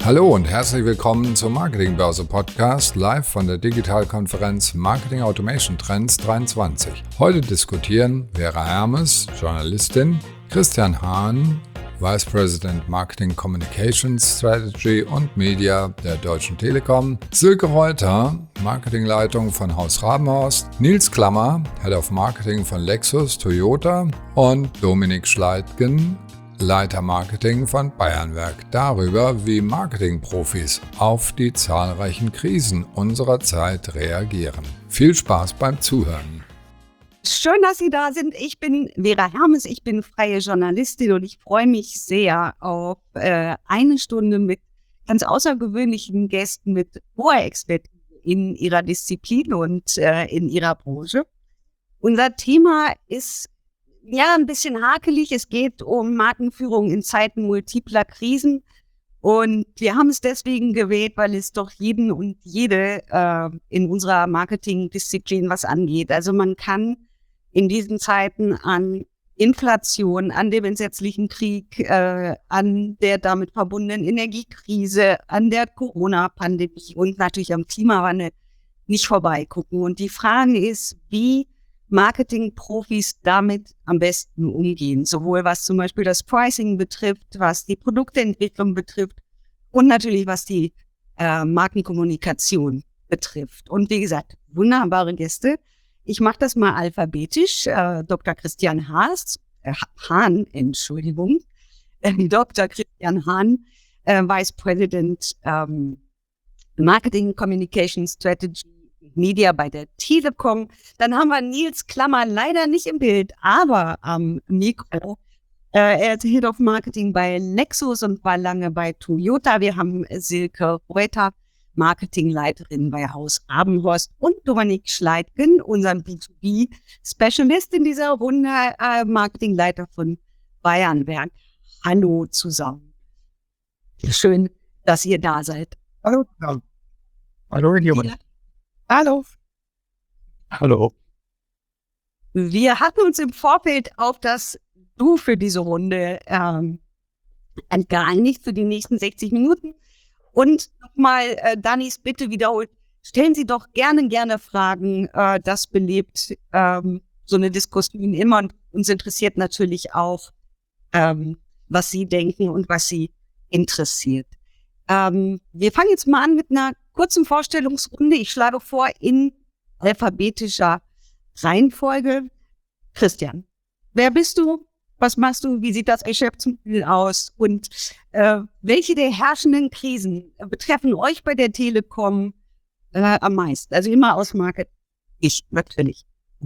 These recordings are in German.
Hallo und herzlich willkommen zum Marketingbörse Podcast live von der Digitalkonferenz Marketing Automation Trends 23. Heute diskutieren Vera Hermes, Journalistin, Christian Hahn, Vice President Marketing Communications Strategy und Media der Deutschen Telekom, Silke Reuter, Marketingleitung von Haus Rabenhorst, Nils Klammer, Head of Marketing von Lexus, Toyota und Dominik Schleitgen, Leiter Marketing von Bayernwerk, darüber, wie Marketingprofis auf die zahlreichen Krisen unserer Zeit reagieren. Viel Spaß beim Zuhören. Schön, dass Sie da sind. Ich bin Vera Hermes, ich bin freie Journalistin und ich freue mich sehr auf eine Stunde mit ganz außergewöhnlichen Gästen mit hoher Expertise in ihrer Disziplin und in ihrer Branche. Unser Thema ist ein bisschen hakelig. Es geht um Markenführung in Zeiten multipler Krisen. Und wir haben es deswegen gewählt, weil es doch jeden und jede in unserer Marketingdisziplin was angeht. Also man kann in diesen Zeiten an Inflation, an dem entsetzlichen Krieg, an der damit verbundenen Energiekrise, an der Corona-Pandemie und natürlich am Klimawandel nicht vorbeigucken. Und die Frage ist, wie Marketingprofis damit am besten umgehen, sowohl was zum Beispiel das Pricing betrifft, was die Produktentwicklung betrifft und natürlich was die Markenkommunikation betrifft. Und wie gesagt, wunderbare Gäste. Ich mache das mal alphabetisch. Dr. Christian Hahn, Dr. Christian Hahn, Vice President Marketing Communication Strategy Media bei der Telekom. Dann haben wir Nils Klammer, leider nicht im Bild, aber am Mikro. Er ist Head of Marketing bei Lexus und war lange bei Toyota. Wir haben Silke Reuter, Marketingleiterin bei Haus Rabenhorst, und Dominik Schleitgen, unseren B2B-Specialist in dieser Runde, Marketingleiter von Bayernwerk. Hallo zusammen. Schön, dass ihr da seid. Hallo. Hallo, Junge. Hallo. Hallo. Wir hatten uns im Vorfeld auf das Du für diese Runde geeinigt für die nächsten 60 Minuten. Und nochmal Danis Bitte wiederholt, stellen Sie doch gerne Fragen. Das belebt so eine Diskussion immer. Und uns interessiert natürlich auch, was Sie denken und was Sie interessiert. Wir fangen jetzt mal an mit einer kurzen Vorstellungsrunde. Ich schlage vor, in alphabetischer Reihenfolge. Christian, wer bist du? Was machst du? Wie sieht das Geschäftsmodell aus? Und welche der herrschenden Krisen betreffen euch bei der Telekom am meisten? Also immer aus Market. Ich, natürlich.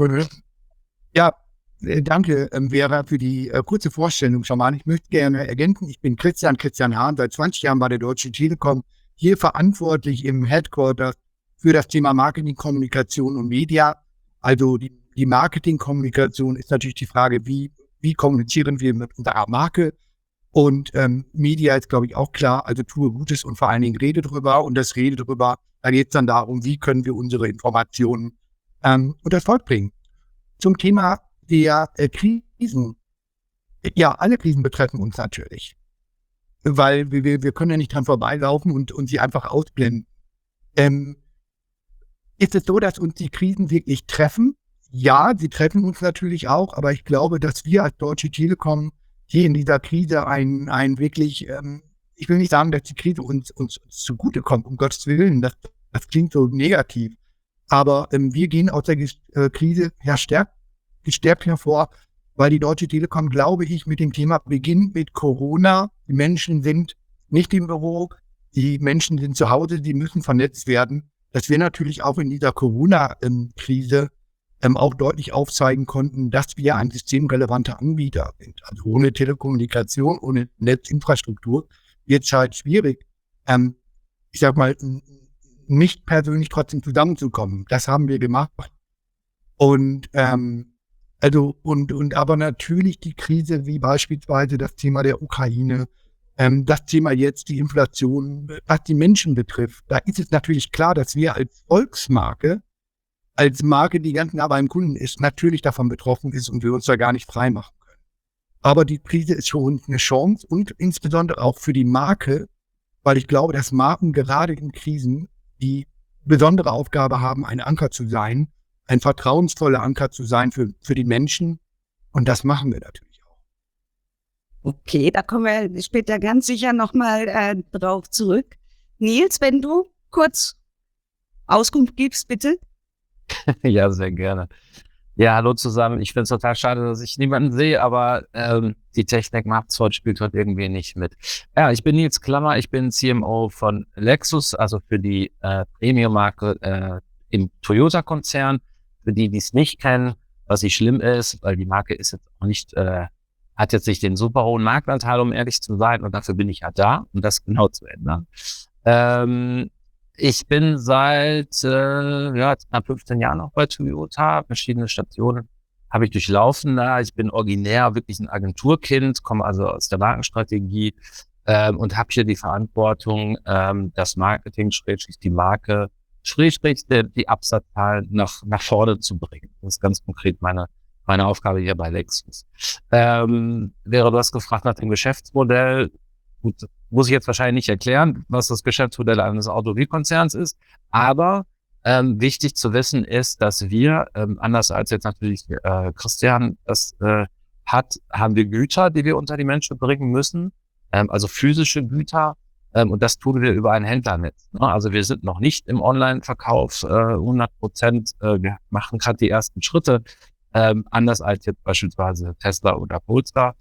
Ja, danke, Vera, für die kurze Vorstellung schon mal. Ich möchte gerne ergänzen, ich bin Christian Hahn, seit 20 Jahren bei der Deutschen Telekom, hier verantwortlich im Headquarter für das Thema Marketing, Kommunikation und Media. Also die Marketingkommunikation ist natürlich die Frage, wie kommunizieren wir mit unserer Marke? Und Media ist, glaube ich, auch klar, also tue Gutes und vor allen Dingen rede drüber. Und das Rede drüber, da geht es dann darum, wie können wir unsere Informationen unter Volk bringen. Zum Thema der Krisen. Ja, alle Krisen betreffen uns natürlich. Weil wir können ja nicht dran vorbeilaufen und sie einfach ausblenden. Ist es so, dass uns die Krisen wirklich treffen? Ja, sie treffen uns natürlich auch, aber ich glaube, dass wir als Deutsche Telekom hier in dieser Krise ein wirklich, ich will nicht sagen, dass die Krise uns zugutekommt, um Gottes Willen, das klingt so negativ, aber wir gehen aus der Krise gestärkt hervor, weil die Deutsche Telekom, glaube ich, mit dem Thema beginnt mit Corona. Die Menschen sind nicht im Büro, die Menschen sind zu Hause, die müssen vernetzt werden, dass wir natürlich auch in dieser Corona-Krise auch deutlich aufzeigen konnten, dass wir ein systemrelevanter Anbieter sind. Also ohne Telekommunikation, ohne Netzinfrastruktur wird es halt schwierig, ich sag mal, nicht persönlich trotzdem zusammenzukommen. Das haben wir gemacht. Und aber natürlich die Krise, wie beispielsweise das Thema der Ukraine, das Thema jetzt die Inflation, was die Menschen betrifft, da ist es natürlich klar, dass wir als Volksmarke, als Marke, die ganz nah beim Kunden ist, natürlich davon betroffen ist und wir uns da gar nicht frei machen können. Aber die Krise ist für uns eine Chance und insbesondere auch für die Marke, weil ich glaube, dass Marken gerade in Krisen die besondere Aufgabe haben, ein Anker zu sein, ein vertrauensvoller Anker zu sein für die Menschen. Und das machen wir natürlich auch. Okay, da kommen wir später ganz sicher nochmal drauf zurück. Nils, wenn du kurz Auskunft gibst, bitte. Ja, sehr gerne. Ja, hallo zusammen. Ich finde es total schade, dass ich niemanden sehe, aber die Technik macht's heute, spielt heute irgendwie nicht mit. Ja, ich bin Nils Klammer, ich bin CMO von Lexus, also für die Premium-Marke im Toyota-Konzern. Für die es nicht kennen, was nicht schlimm ist, weil die Marke ist jetzt auch nicht, hat jetzt nicht den super hohen Marktanteil, um ehrlich zu sein, und dafür bin ich ja da, um das genau zu ändern. Ich bin seit knapp 15 Jahren auch bei Toyota. Verschiedene Stationen habe ich durchlaufen da. Ich bin originär wirklich ein Agenturkind, komme also aus der Markenstrategie und habe hier die Verantwortung, das Marketing, die Marke, die Absatzzahlen nach vorne zu bringen. Das ist ganz konkret meine Aufgabe hier bei Lexus. Du hast gefragt nach dem Geschäftsmodell. Gut, muss ich jetzt wahrscheinlich nicht erklären, was das Geschäftsmodell eines Automobilkonzerns ist. Aber wichtig zu wissen ist, dass wir, anders als jetzt natürlich Christian das haben wir Güter, die wir unter die Menschen bringen müssen, also physische Güter. Und das tun wir über ein Händlernetz. Ne? Also wir sind noch nicht im Online-Verkauf 100%. Wir machen gerade die ersten Schritte, anders als jetzt beispielsweise Tesla oder Polestar.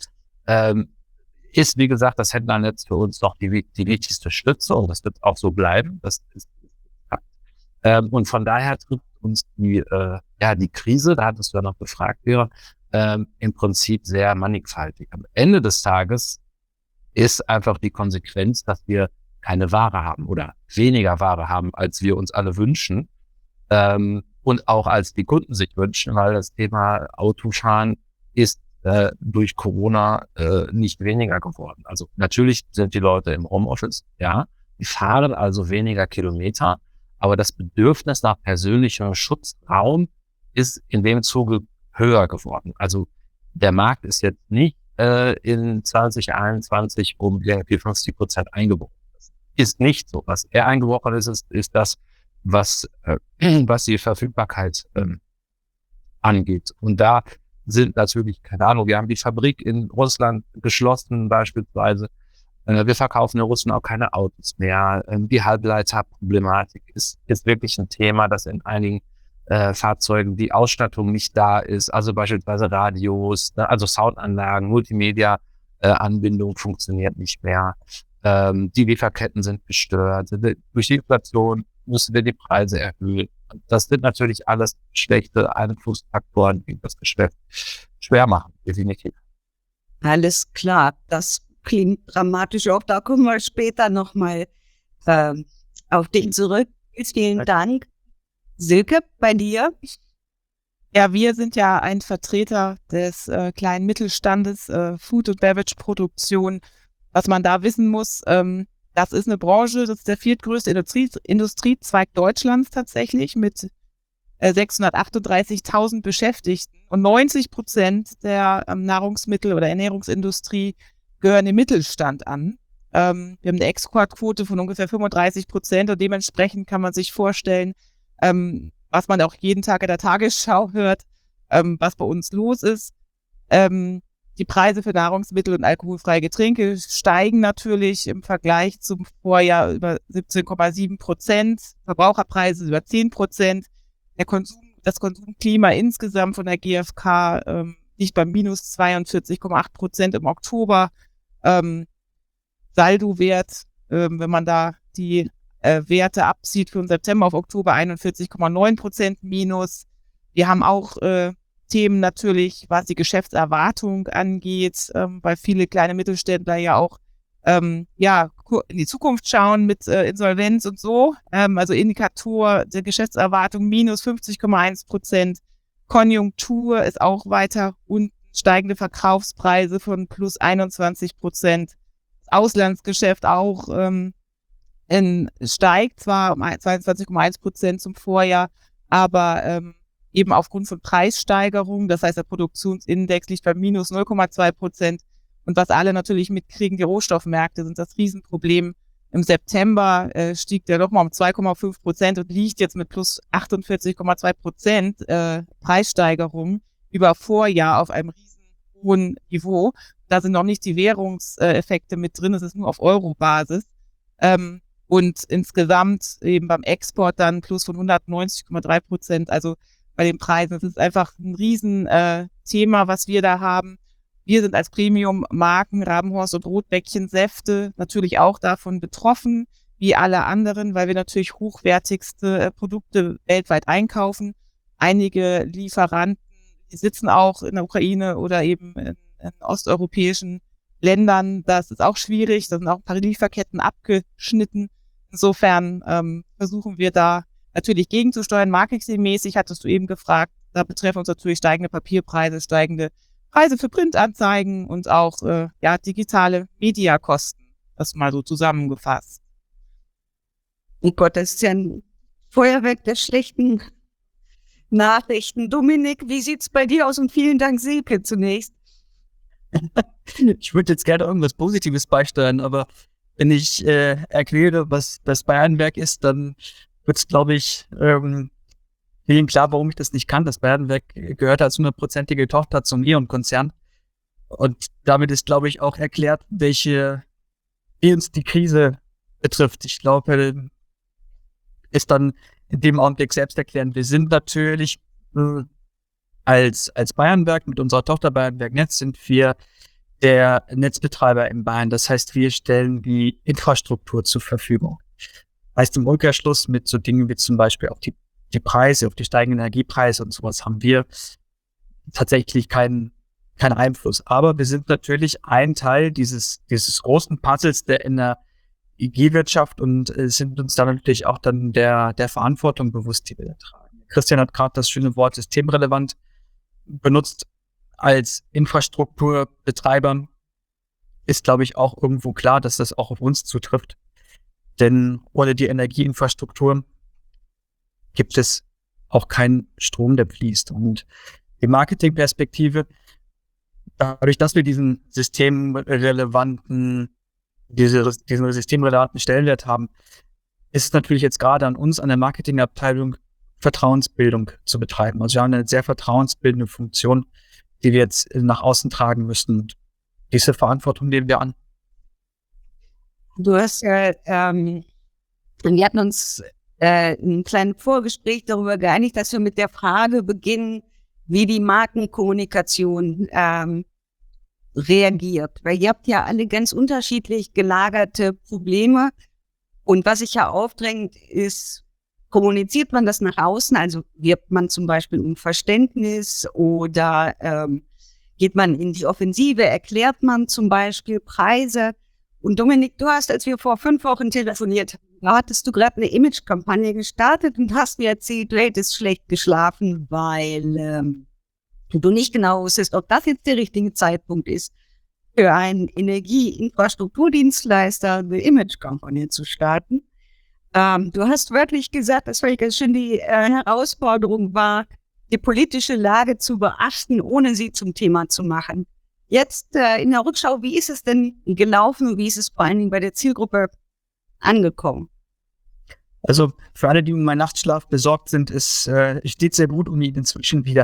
Ist, wie gesagt, das Händlernetz für uns noch die wichtigste Stütze, und das wird auch so bleiben. Das ist und von daher trifft uns die Krise, da hattest du ja noch gefragt, im Prinzip sehr mannigfaltig. Am Ende des Tages ist einfach die Konsequenz, dass wir keine Ware haben oder weniger Ware haben, als wir uns alle wünschen, und auch als die Kunden sich wünschen, weil das Thema Autofahren ist durch Corona nicht weniger geworden. Also natürlich sind die Leute im Homeoffice, ja, die fahren also weniger Kilometer, aber das Bedürfnis nach persönlichem Schutzraum ist in dem Zuge höher geworden. Also der Markt ist jetzt nicht in 2021 um irgendwie 50% eingebrochen. Das ist nicht so. Was eher eingebrochen ist das, was die Verfügbarkeit angeht. Und da sind natürlich, keine Ahnung, wir haben die Fabrik in Russland geschlossen beispielsweise. Wir verkaufen in Russland auch keine Autos mehr. Die Halbleiterproblematik ist wirklich ein Thema, das in einigen Fahrzeugen die Ausstattung nicht da ist. Also beispielsweise Radios, also Soundanlagen, Multimedia-Anbindung funktioniert nicht mehr. Die Lieferketten sind gestört. Durch die Inflation müssen wir die Preise erhöhen. Das sind natürlich alles schlechte Einflussfaktoren, die das Geschäft schwer machen, definitiv. Alles klar, das klingt dramatisch. Auch da kommen wir später nochmal auf dich zurück. Vielen Dank. Silke, bei dir? Ja, wir sind ja ein Vertreter des kleinen Mittelstandes, Food- und Beverage-Produktion. Was man da wissen muss, das ist eine Branche, das ist der viertgrößte Industriezweig Deutschlands tatsächlich mit 638.000 Beschäftigten. Und 90% der Nahrungsmittel- oder Ernährungsindustrie gehören dem Mittelstand an. Wir haben eine Exportquote von ungefähr 35% und dementsprechend kann man sich vorstellen, was man auch jeden Tag in der Tagesschau hört, was bei uns los ist. Die Preise für Nahrungsmittel und alkoholfreie Getränke steigen natürlich im Vergleich zum Vorjahr über 17,7%, Verbraucherpreise über 10%. Das Konsumklima insgesamt von der GfK liegt bei minus 42,8% im Oktober. Saldowert, wenn man da die Werte abzieht für den September auf Oktober, 41,9% minus. Wir haben auch Themen natürlich, was die Geschäftserwartung angeht, weil viele kleine Mittelständler ja auch in die Zukunft schauen mit Insolvenz und so. Also Indikator der Geschäftserwartung minus 50,1%. Konjunktur ist auch weiter unten, steigende Verkaufspreise von plus 21%. Das Auslandsgeschäft auch steigt zwar um 22,1% zum Vorjahr, aber eben aufgrund von Preissteigerungen. Das heißt, der Produktionsindex liegt bei minus 0,2%. Und was alle natürlich mitkriegen, die Rohstoffmärkte sind das Riesenproblem. Im September stieg der nochmal um 2,5% und liegt jetzt mit plus 48,2% Preissteigerung über Vorjahr auf einem riesen hohen Niveau. Da sind noch nicht die Währungseffekte mit drin, es ist nur auf Euro-Basis. Und insgesamt eben beim Export dann plus von 190,3%. Also bei den Preisen, es ist einfach ein riesen Thema, was wir da haben. Wir sind als Premium-Marken Rabenhorst und Rotbäckchen Säfte natürlich auch davon betroffen, wie alle anderen, weil wir natürlich hochwertigste Produkte weltweit einkaufen. Einige Lieferanten, die sitzen auch in der Ukraine oder eben in osteuropäischen Ländern. Das ist auch schwierig, da sind auch ein paar Lieferketten abgeschnitten. Insofern versuchen wir da natürlich gegenzusteuern. Marketingmäßig hattest du eben gefragt, da betreffen uns natürlich steigende Papierpreise, steigende Preise für Printanzeigen und auch digitale Mediakosten. Das mal so zusammengefasst. Oh Gott, das ist ja ein Feuerwerk der schlechten Nachrichten. Dominik, wie sieht's bei dir aus? Und vielen Dank, Silke, zunächst. Ich würde jetzt gerne irgendwas Positives beisteuern, aber wenn ich erkläre, was das Bayernwerk ist, dann wird es, glaube ich, vielen klar, warum ich das nicht kann. Das Bayernwerk gehört als 100%ige Tochter zum E.ON-Konzern. Und damit ist, glaube ich, auch erklärt, wie uns die Krise betrifft. Ich glaube, ist dann in dem Augenblick selbst erklären. Wir sind natürlich als Bayernwerk mit unserer Tochter Bayernwerk Netz sind wir der Netzbetreiber in Bayern. Das heißt, wir stellen die Infrastruktur zur Verfügung. Heißt im Umkehrschluss mit so Dingen wie zum Beispiel auch die Preise, auf die steigenden Energiepreise und sowas haben wir tatsächlich keinen Einfluss. Aber wir sind natürlich ein Teil dieses großen Puzzles der Energiewirtschaft und sind uns da natürlich auch dann der Verantwortung bewusst, die wir da tragen. Christian hat gerade das schöne Wort systemrelevant benutzt. Als Infrastrukturbetreiber ist, glaube ich, auch irgendwo klar, dass das auch auf uns zutrifft. Denn ohne die Energieinfrastruktur gibt es auch keinen Strom, der fließt. Und die Marketingperspektive, dadurch, dass wir diesen systemrelevanten Stellenwert haben, ist es natürlich jetzt gerade an uns, an der Marketingabteilung, Vertrauensbildung zu betreiben. Also wir haben eine sehr vertrauensbildende Funktion, die wir jetzt nach außen tragen müssen. Und diese Verantwortung nehmen wir an. Du hast ja, wir hatten uns ein kleines Vorgespräch darüber geeinigt, dass wir mit der Frage beginnen, wie die Markenkommunikation reagiert. Weil ihr habt ja alle ganz unterschiedlich gelagerte Probleme. Und was sich ja aufdrängt, ist, kommuniziert man das nach außen? Also wirbt man zum Beispiel um Verständnis oder geht man in die Offensive? Erklärt man zum Beispiel Preise? Und Dominik, du hast, als wir vor 5 Wochen telefoniert haben, hattest du gerade eine Image-Kampagne gestartet und hast mir erzählt, du hättest schlecht geschlafen, weil du nicht genau wusstest, ob das jetzt der richtige Zeitpunkt ist, für einen Energieinfrastrukturdienstleister eine Image-Kampagne zu starten. Du hast wörtlich gesagt, dass ganz schön die Herausforderung war, die politische Lage zu beachten, ohne sie zum Thema zu machen. Jetzt in der Rückschau, wie ist es denn gelaufen und wie ist es vor allen Dingen bei der Zielgruppe angekommen? Also für alle, die um meinen Nachtschlaf besorgt sind, steht sehr gut um ihn inzwischen wieder.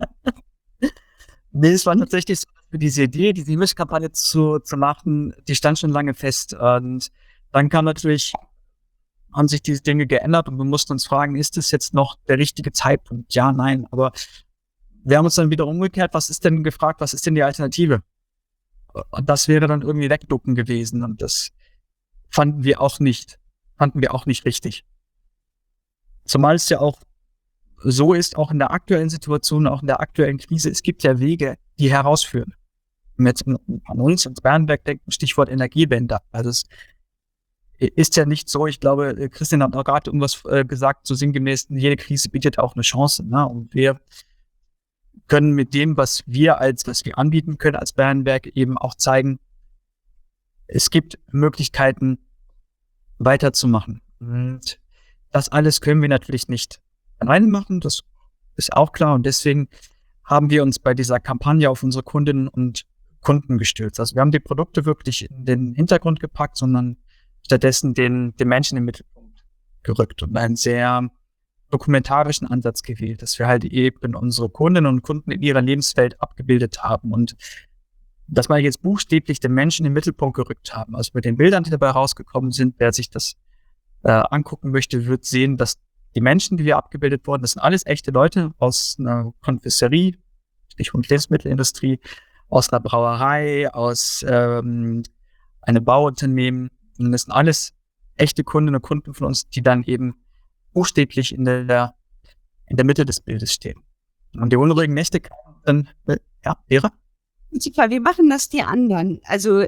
Nee, es war tatsächlich so, dass wir diese Idee, diese Image-Kampagne zu machen, die stand schon lange fest. Und dann haben sich diese Dinge geändert und wir mussten uns fragen, ist das jetzt noch der richtige Zeitpunkt? Ja, nein, aber wir haben uns dann wieder umgekehrt, was ist denn die Alternative? Und das wäre dann irgendwie wegducken gewesen und das fanden wir auch nicht richtig. Zumal es ja auch so ist, auch in der aktuellen Situation, auch in der aktuellen Krise, es gibt ja Wege, die herausführen. Wenn wir jetzt an uns, ins Bayernwerk denken, Stichwort Energiewende. Also es ist ja nicht so, ich glaube, Christian hat auch gerade irgendwas gesagt, so sinngemäß, jede Krise bietet auch eine Chance. Ne? Und wir können mit dem, was wir anbieten können als Bayernwerk, eben auch zeigen, es gibt Möglichkeiten, weiterzumachen. Und das alles können wir natürlich nicht alleine machen, das ist auch klar. Und deswegen haben wir uns bei dieser Kampagne auf unsere Kundinnen und Kunden gestürzt. Also wir haben die Produkte wirklich in den Hintergrund gepackt, sondern stattdessen den Menschen im Mittelpunkt gerückt und einen sehr dokumentarischen Ansatz gewählt, dass wir halt eben unsere Kundinnen und Kunden in ihrer Lebenswelt abgebildet haben und dass wir jetzt buchstäblich den Menschen im Mittelpunkt gerückt haben. Also mit den Bildern, die dabei rausgekommen sind, wer sich das angucken möchte, wird sehen, dass die Menschen, die wir abgebildet wurden, das sind alles echte Leute aus einer Konfiserie, Stichwort Lebensmittelindustrie, aus einer Brauerei, aus einem Bauunternehmen. Und das sind alles echte Kundinnen und Kunden von uns, die dann eben buchstäblich in der Mitte des Bildes stehen. Und die unruhigen Nächte kamen dann, Vera? Super, wie machen das die anderen? Also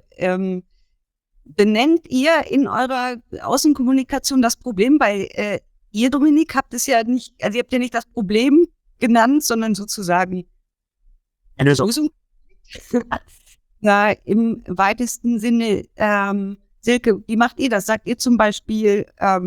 benennt ihr in eurer Außenkommunikation das Problem? Weil ihr, Dominik, habt es ja nicht, also ihr habt ja nicht das Problem genannt, sondern sozusagen eine Lösung. Ja, im weitesten Sinne, Silke, wie macht ihr das? Sagt ihr zum Beispiel,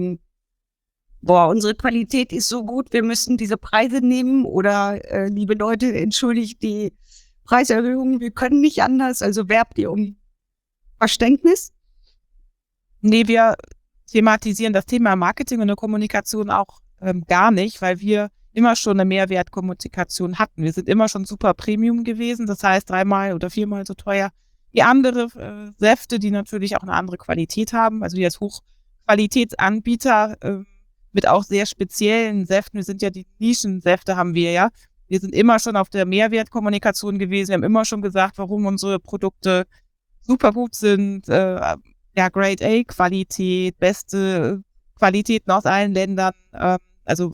unsere Qualität ist so gut, wir müssen diese Preise nehmen oder liebe Leute, entschuldigt die Preiserhöhungen, wir können nicht anders, also werbt ihr um Verständnis? Nee, wir thematisieren das Thema Marketing und der Kommunikation auch gar nicht, weil wir immer schon eine Mehrwertkommunikation hatten. Wir sind immer schon super Premium gewesen, das heißt 3-mal oder 4-mal so teuer wie andere Säfte, die natürlich auch eine andere Qualität haben. Also wir als Hochqualitätsanbieter mit auch sehr speziellen Säften, wir sind ja die Nischensäfte, haben wir ja. Wir sind immer schon auf der Mehrwertkommunikation gewesen. Wir haben immer schon gesagt, warum unsere Produkte super gut sind. Grade A Qualität, beste Qualitäten aus allen Ländern, also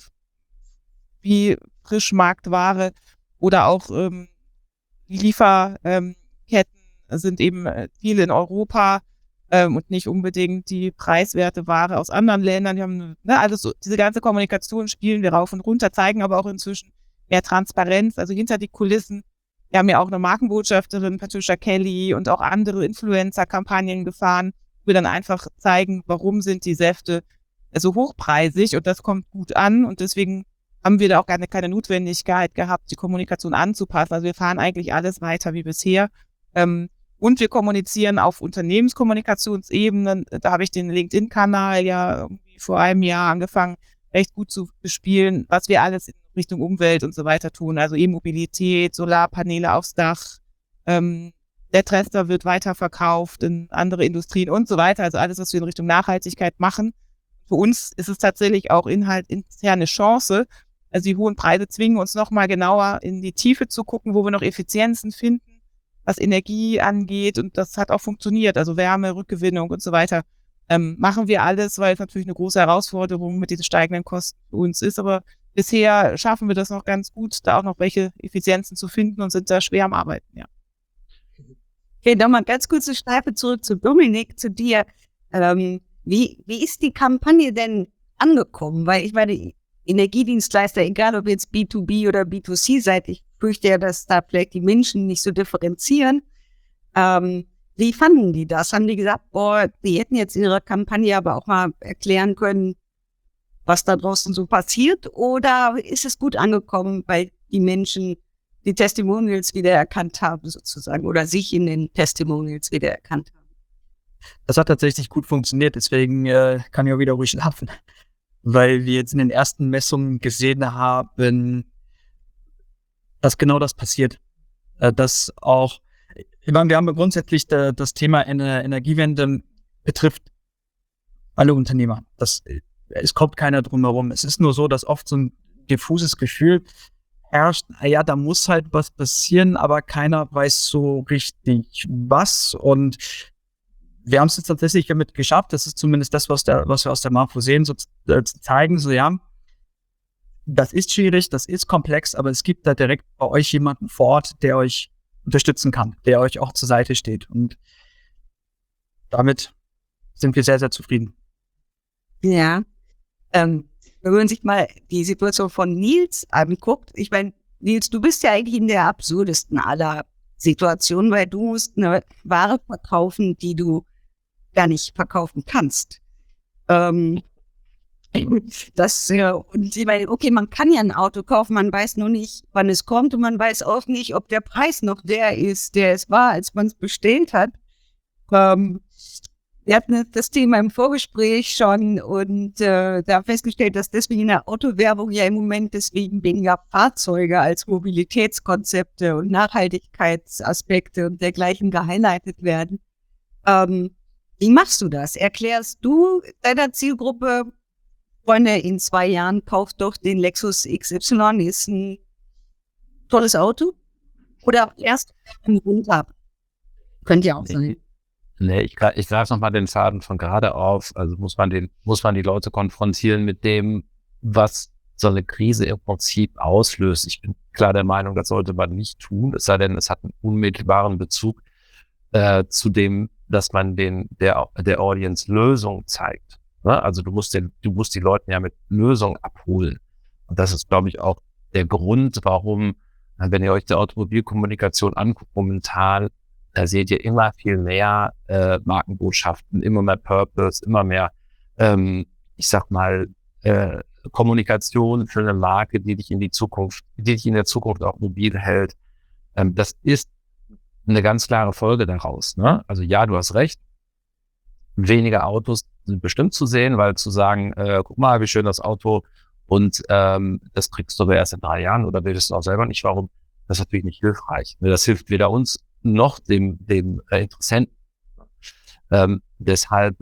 wie Frischmarktware oder auch die Lieferketten sind eben viel in Europa und nicht unbedingt die preiswerte Ware aus anderen Ländern. Wir haben alles so, diese ganze Kommunikation spielen wir rauf und runter, zeigen aber auch inzwischen mehr Transparenz, also hinter die Kulissen. Wir haben ja auch eine Markenbotschafterin, Patricia Kelly, und auch andere Influencer-Kampagnen gefahren, wo wir dann einfach zeigen, warum sind die Säfte so hochpreisig, und das kommt gut an, und deswegen haben wir da auch keine Notwendigkeit gehabt, die Kommunikation anzupassen. Also wir fahren eigentlich alles weiter wie bisher. Und wir kommunizieren auf Unternehmenskommunikationsebenen. Da habe ich den LinkedIn-Kanal ja vor einem Jahr angefangen, recht gut zu bespielen, was wir alles in Richtung Umwelt und so weiter tun. Also E-Mobilität, Solarpaneele aufs Dach, der Trester wird weiterverkauft in andere Industrien und so weiter. Also alles, was wir in Richtung Nachhaltigkeit machen. Für uns ist es tatsächlich auch interne Chance. Also die hohen Preise zwingen uns nochmal genauer in die Tiefe zu gucken, wo wir noch Effizienzen finden, was Energie angeht. Und das hat auch funktioniert. Also Wärme, Rückgewinnung und so weiter. Machen wir alles, weil es natürlich eine große Herausforderung mit diesen steigenden Kosten für uns ist. Aber bisher schaffen wir das noch ganz gut, da auch noch welche Effizienzen zu finden, und sind da schwer am Arbeiten, ja. Okay, nochmal ganz kurze Schleife zurück zu Dominik, zu dir. Wie ist die Kampagne denn angekommen? Weil ich meine, Energiedienstleister, egal ob jetzt B2B oder B2C seid, ich fürchte ja, dass da vielleicht die Menschen nicht so differenzieren. Wie fanden die das? Haben die gesagt, die hätten jetzt in ihrer Kampagne aber auch mal erklären können, was da draußen so passiert? Oder ist es gut angekommen, weil die Menschen die Testimonials wiedererkannt haben sozusagen oder sich in den Testimonials wiedererkannt haben? Das hat tatsächlich gut funktioniert, deswegen kann ich auch wieder ruhig schlafen. Weil wir jetzt in den ersten Messungen gesehen haben, dass genau das passiert. Dass auch, ich meine, wir haben grundsätzlich das Thema Energiewende betrifft alle Unternehmer. Es kommt keiner drum herum. Es ist nur so, dass oft so ein diffuses Gefühl herrscht, ja, da muss halt was passieren, aber keiner weiß so richtig was. Und wir haben es jetzt tatsächlich damit geschafft, das ist zumindest das, was wir aus der Marfo sehen, so zu zeigen, so ja, das ist schwierig, das ist komplex, aber es gibt da direkt bei euch jemanden vor Ort, der euch unterstützen kann, der euch auch zur Seite steht. Und damit sind wir sehr, sehr zufrieden. Ja, wenn man sich mal die Situation von Nils anguckt, ich meine, Nils, du bist ja eigentlich in der absurdesten aller Situationen, weil du musst eine Ware verkaufen, die du gar nicht verkaufen kannst. Und ich meine, okay, man kann ja ein Auto kaufen, man weiß nur nicht, wann es kommt, und man weiß auch nicht, ob der Preis noch der ist, der es war, als man es bestellt hat. Wir hatten das Thema im Vorgespräch schon und da festgestellt, dass deswegen in der Autowerbung ja im Moment deswegen weniger Fahrzeuge als Mobilitätskonzepte und Nachhaltigkeitsaspekte und dergleichen gehighlightet werden. Wie machst du das? Erklärst du deiner Zielgruppe, Freunde, in 2 Jahren kauft doch den Lexus XY, ist ein tolles Auto? Oder erst runter? Könnt ihr auch sein. Nee, ich greife nochmal den Faden von gerade auf. Also muss man die Leute konfrontieren mit dem, was so eine Krise im Prinzip auslöst. Ich bin klar der Meinung, das sollte man nicht tun, es sei denn, es hat einen unmittelbaren Bezug zu dem, dass man der Audience Lösung zeigt. Ne? Also du musst die Leute ja mit Lösungen abholen. Und das ist, glaube ich, auch der Grund, warum, wenn ihr euch die Automobilkommunikation anguckt, momentan, da seht ihr immer viel mehr Markenbotschaften, immer mehr Purpose, immer mehr, Kommunikation für eine Marke, die dich in der Zukunft auch mobil hält. Das ist eine ganz klare Folge daraus. Ne? Also ja, du hast recht. Weniger Autos sind bestimmt zu sehen, weil zu sagen, guck mal, wie schön das Auto und das kriegst du aber erst in 3 Jahren oder willst du auch selber nicht, warum? Das ist natürlich nicht hilfreich. Das hilft weder uns noch dem Interessenten. Deshalb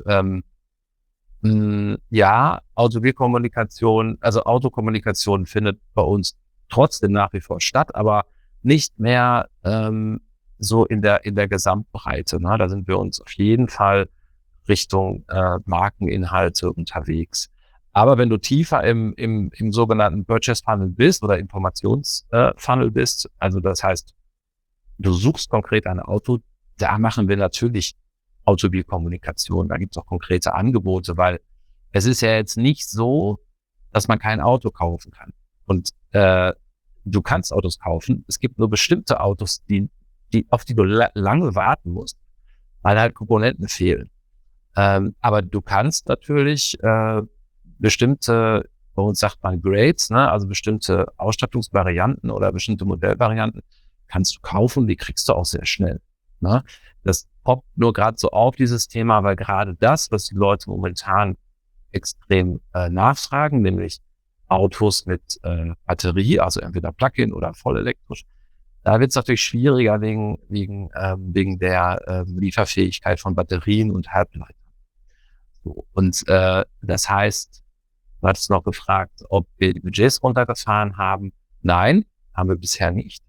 Autokommunikation findet bei uns trotzdem nach wie vor statt, aber nicht mehr so in der Gesamtbreite. Ne? Da sind wir uns auf jeden Fall Richtung Markeninhalte unterwegs. Aber wenn du tiefer im sogenannten Purchase Funnel bist oder Informationsfunnel bist, also das heißt, du suchst konkret ein Auto, da machen wir natürlich Automobilkommunikation. Da gibt es auch konkrete Angebote, weil es ist ja jetzt nicht so, dass man kein Auto kaufen kann. Und du kannst Autos kaufen. Es gibt nur bestimmte Autos, auf die du lange warten musst, weil halt Komponenten fehlen. Aber du kannst natürlich bestimmte, bei uns sagt man Grades, ne, also bestimmte Ausstattungsvarianten oder bestimmte Modellvarianten kannst du kaufen, die kriegst du auch sehr schnell. Ne? Das poppt nur gerade so auf, dieses Thema, weil gerade das, was die Leute momentan extrem nachfragen, nämlich Autos mit Batterie, also entweder Plug-in oder vollelektrisch, da wird es natürlich schwieriger wegen der Lieferfähigkeit von Batterien und Halbleitern. So, und das heißt, du hattest noch gefragt, ob wir die Budgets runtergefahren haben. Nein, haben wir bisher nicht.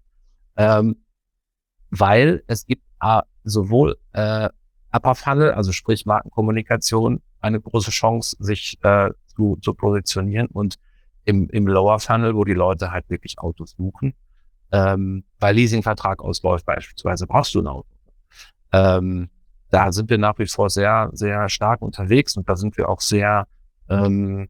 Weil es gibt sowohl Upper Funnel, also sprich Markenkommunikation, eine große Chance, sich zu positionieren, und im Lower Funnel, wo die Leute halt wirklich Autos suchen, weil Leasingvertrag ausläuft beispielsweise, brauchst du ein Auto. Da sind wir nach wie vor sehr, sehr stark unterwegs, und da sind wir auch sehr, also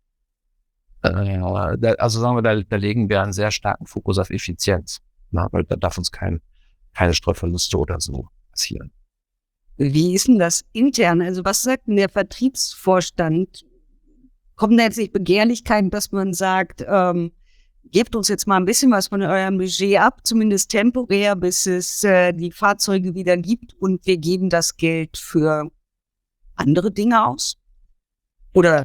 sagen wir, da legen wir einen sehr starken Fokus auf Effizienz, weil da darf uns keine Streuverluste oder so passieren. Wie ist denn das intern? Also was sagt denn der Vertriebsvorstand? Kommen da jetzt nicht Begehrlichkeiten, dass man sagt, gebt uns jetzt mal ein bisschen was von eurem Budget ab, zumindest temporär, bis es die Fahrzeuge wieder gibt, und wir geben das Geld für andere Dinge aus? Oder?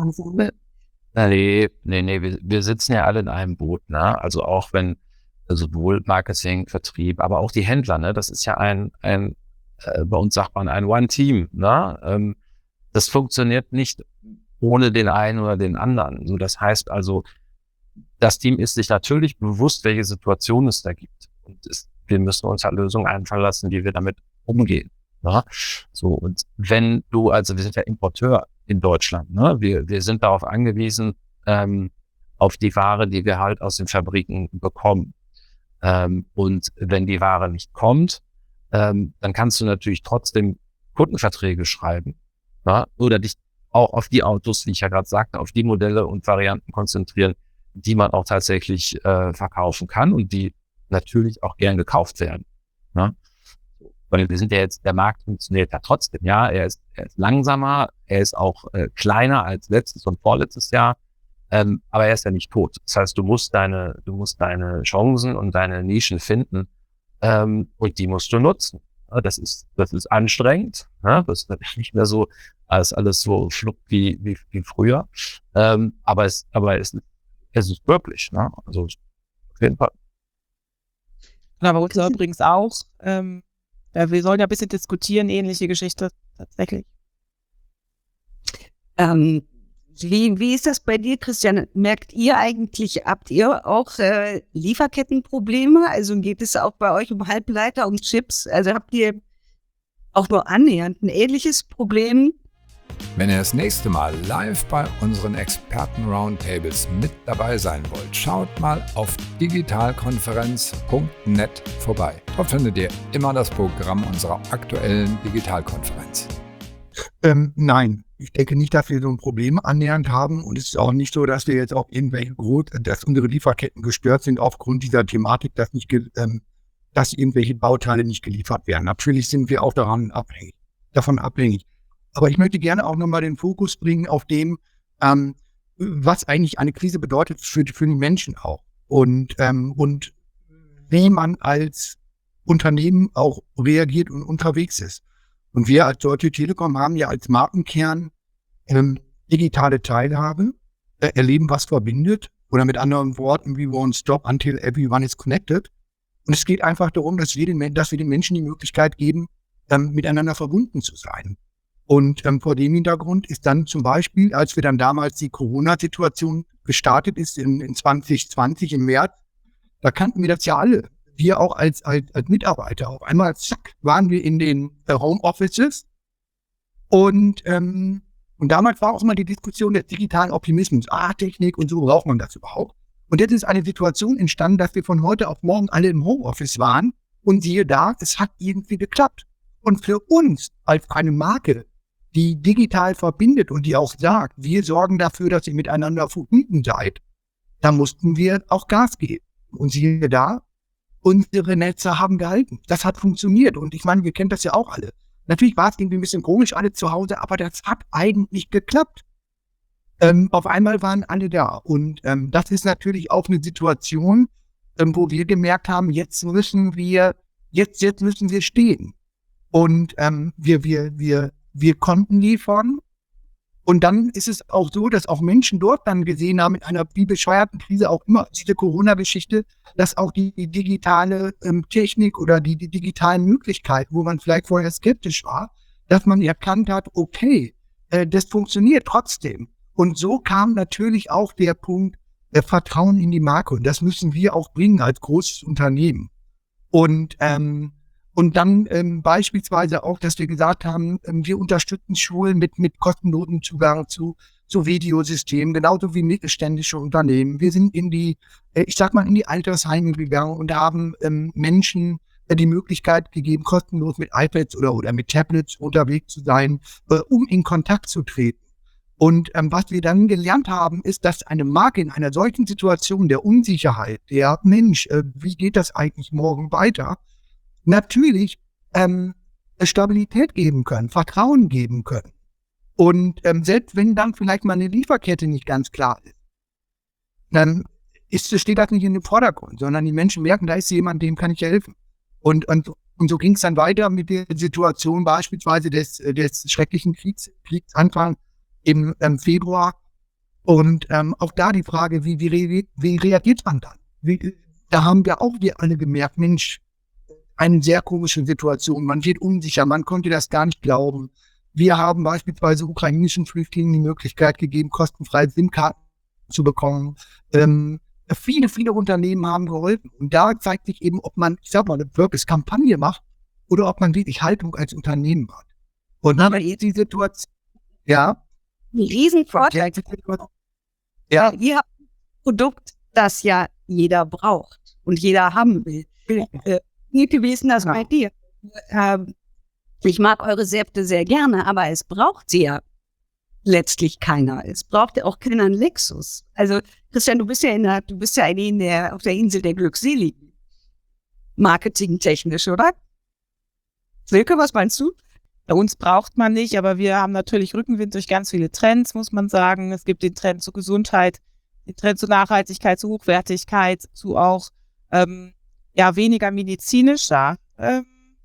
Nee, wir sitzen ja alle in einem Boot, ne? Also auch wenn sowohl Marketing, Vertrieb, aber auch die Händler, ne? Das ist ja bei uns sagt man ein One-Team, ne? Das funktioniert nicht ohne den einen oder den anderen. So, das heißt also, das Team ist sich natürlich bewusst, welche Situation es da gibt. Und wir müssen uns halt Lösungen einfallen lassen, wie wir damit umgehen. Ne? So, und wenn du, also wir sind ja Importeur in Deutschland, ne? Wir sind darauf angewiesen, auf die Ware, die wir halt aus den Fabriken bekommen. Und wenn die Ware nicht kommt, dann kannst du natürlich trotzdem Kundenverträge schreiben, ne? Oder dich auch auf die Autos, wie ich ja gerade sagte, auf die Modelle und Varianten konzentrieren, die man auch tatsächlich verkaufen kann und die natürlich auch gern gekauft werden. Ne? Weil wir sind ja jetzt, der Markt funktioniert ja trotzdem, ja, er ist langsamer, er ist auch kleiner als letztes und vorletztes Jahr, aber er ist ja nicht tot. Das heißt, du musst deine Chancen und deine Nischen finden, und die musst du nutzen. Ja, das ist anstrengend. Ja, das ist nicht mehr so, als alles so schluckt wie früher. Aber es ist wirklich, ne? Also auf jeden Fall. Ja, bei uns übrigens auch. Ja, wir sollen ja ein bisschen diskutieren, ähnliche Geschichte tatsächlich. Wie ist das bei dir, Christian? Merkt ihr eigentlich, habt ihr auch Lieferkettenprobleme? Also geht es auch bei euch um Halbleiter, um Chips? Also habt ihr auch nur annähernd ein ähnliches Problem? Wenn ihr das nächste Mal live bei unseren Experten-Roundtables mit dabei sein wollt, schaut mal auf digitalkonferenz.net vorbei. Dort findet ihr immer das Programm unserer aktuellen Digitalkonferenz. Nein, ich denke nicht, dass wir so ein Problem annähernd haben, und es ist auch nicht so, dass wir jetzt auch dass unsere Lieferketten gestört sind aufgrund dieser Thematik, dass irgendwelche Bauteile nicht geliefert werden. Natürlich sind wir auch davon abhängig. Aber ich möchte gerne auch nochmal den Fokus bringen auf dem, was eigentlich eine Krise bedeutet für die Menschen auch. Und wie man als Unternehmen auch reagiert und unterwegs ist. Und wir als Deutsche Telekom haben ja als Markenkern digitale Teilhabe, erleben, was verbindet, oder mit anderen Worten, we won't stop until everyone is connected. Und es geht einfach darum, dass wir den Menschen die Möglichkeit geben, miteinander verbunden zu sein. Und vor dem Hintergrund ist dann zum Beispiel, als wir dann damals die Corona-Situation gestartet ist in 2020 im März, da kannten wir das ja alle. Wir auch als Mitarbeiter. Auf einmal, zack, waren wir in den Homeoffices. Und damals war auch mal die Diskussion des digitalen Optimismus. Technik und so, braucht man das überhaupt? Und jetzt ist eine Situation entstanden, dass wir von heute auf morgen alle im Homeoffice waren. Und siehe da, es hat irgendwie geklappt. Und für uns als eine Marke, die digital verbindet und die auch sagt, wir sorgen dafür, dass ihr miteinander verbunden seid, da mussten wir auch Gas geben. Und siehe da, unsere Netze haben gehalten. Das hat funktioniert. Und ich meine, wir kennen das ja auch alle. Natürlich war es irgendwie ein bisschen komisch, alle zu Hause, aber das hat eigentlich geklappt. Auf einmal waren alle da. Und das ist natürlich auch eine Situation, wo wir gemerkt haben, jetzt müssen wir stehen. Und wir konnten liefern. Und dann ist es auch so, dass auch Menschen dort dann gesehen haben, in einer wie bescheuerten Krise auch immer, diese Corona-Geschichte, dass auch die digitale Technik oder die digitalen Möglichkeiten, wo man vielleicht vorher skeptisch war, dass man erkannt hat, okay, das funktioniert trotzdem. Und so kam natürlich auch der Punkt Vertrauen in die Marke. Und das müssen wir auch bringen als großes Unternehmen. Und dann beispielsweise auch, dass wir gesagt haben, wir unterstützen Schulen mit kostenlosem Zugang zu Videosystemen, genauso wie mittelständische Unternehmen. Wir sind in die Altersheime gegangen und haben Menschen die Möglichkeit gegeben, kostenlos mit iPads oder mit Tablets unterwegs zu sein, um in Kontakt zu treten. Und was wir dann gelernt haben, ist, dass eine Marke in einer solchen Situation der Unsicherheit, wie geht das eigentlich morgen weiter, natürlich Stabilität geben können, Vertrauen geben können. Und selbst wenn dann vielleicht mal eine Lieferkette nicht ganz klar ist, dann steht das nicht in dem Vordergrund, sondern die Menschen merken, da ist jemand, dem kann ich helfen. Und so ging es dann weiter mit der Situation beispielsweise des schrecklichen Kriegsanfang im Februar. Und auch da die Frage, wie reagiert man dann? Da haben wir alle gemerkt, Mensch, eine sehr komische Situation. Man wird unsicher, man konnte das gar nicht glauben. Wir haben beispielsweise ukrainischen Flüchtlingen die Möglichkeit gegeben, kostenfreie SIM-Karten zu bekommen. Viele Unternehmen haben geholfen. Und da zeigt sich eben, ob man, eine Purpose-Kampagne macht oder ob man wirklich Haltung als Unternehmen hat. Und aber die Situation, ja. Ein Riesenvorteil. Ja. Ihr habt ein Produkt, das ja jeder braucht und jeder haben will. Wie ist denn das bei dir? Ich mag eure Säfte sehr gerne, aber es braucht sie ja letztlich keiner. Es braucht ja auch keiner einen Lexus. Also Christian, du bist ja auf der Insel der Glückseligen. Marketingtechnisch, oder? Silke, was meinst du? Bei uns braucht man nicht, aber wir haben natürlich Rückenwind durch ganz viele Trends, muss man sagen. Es gibt den Trend zur Gesundheit, den Trend zur Nachhaltigkeit, zur Hochwertigkeit, zu auch weniger medizinischer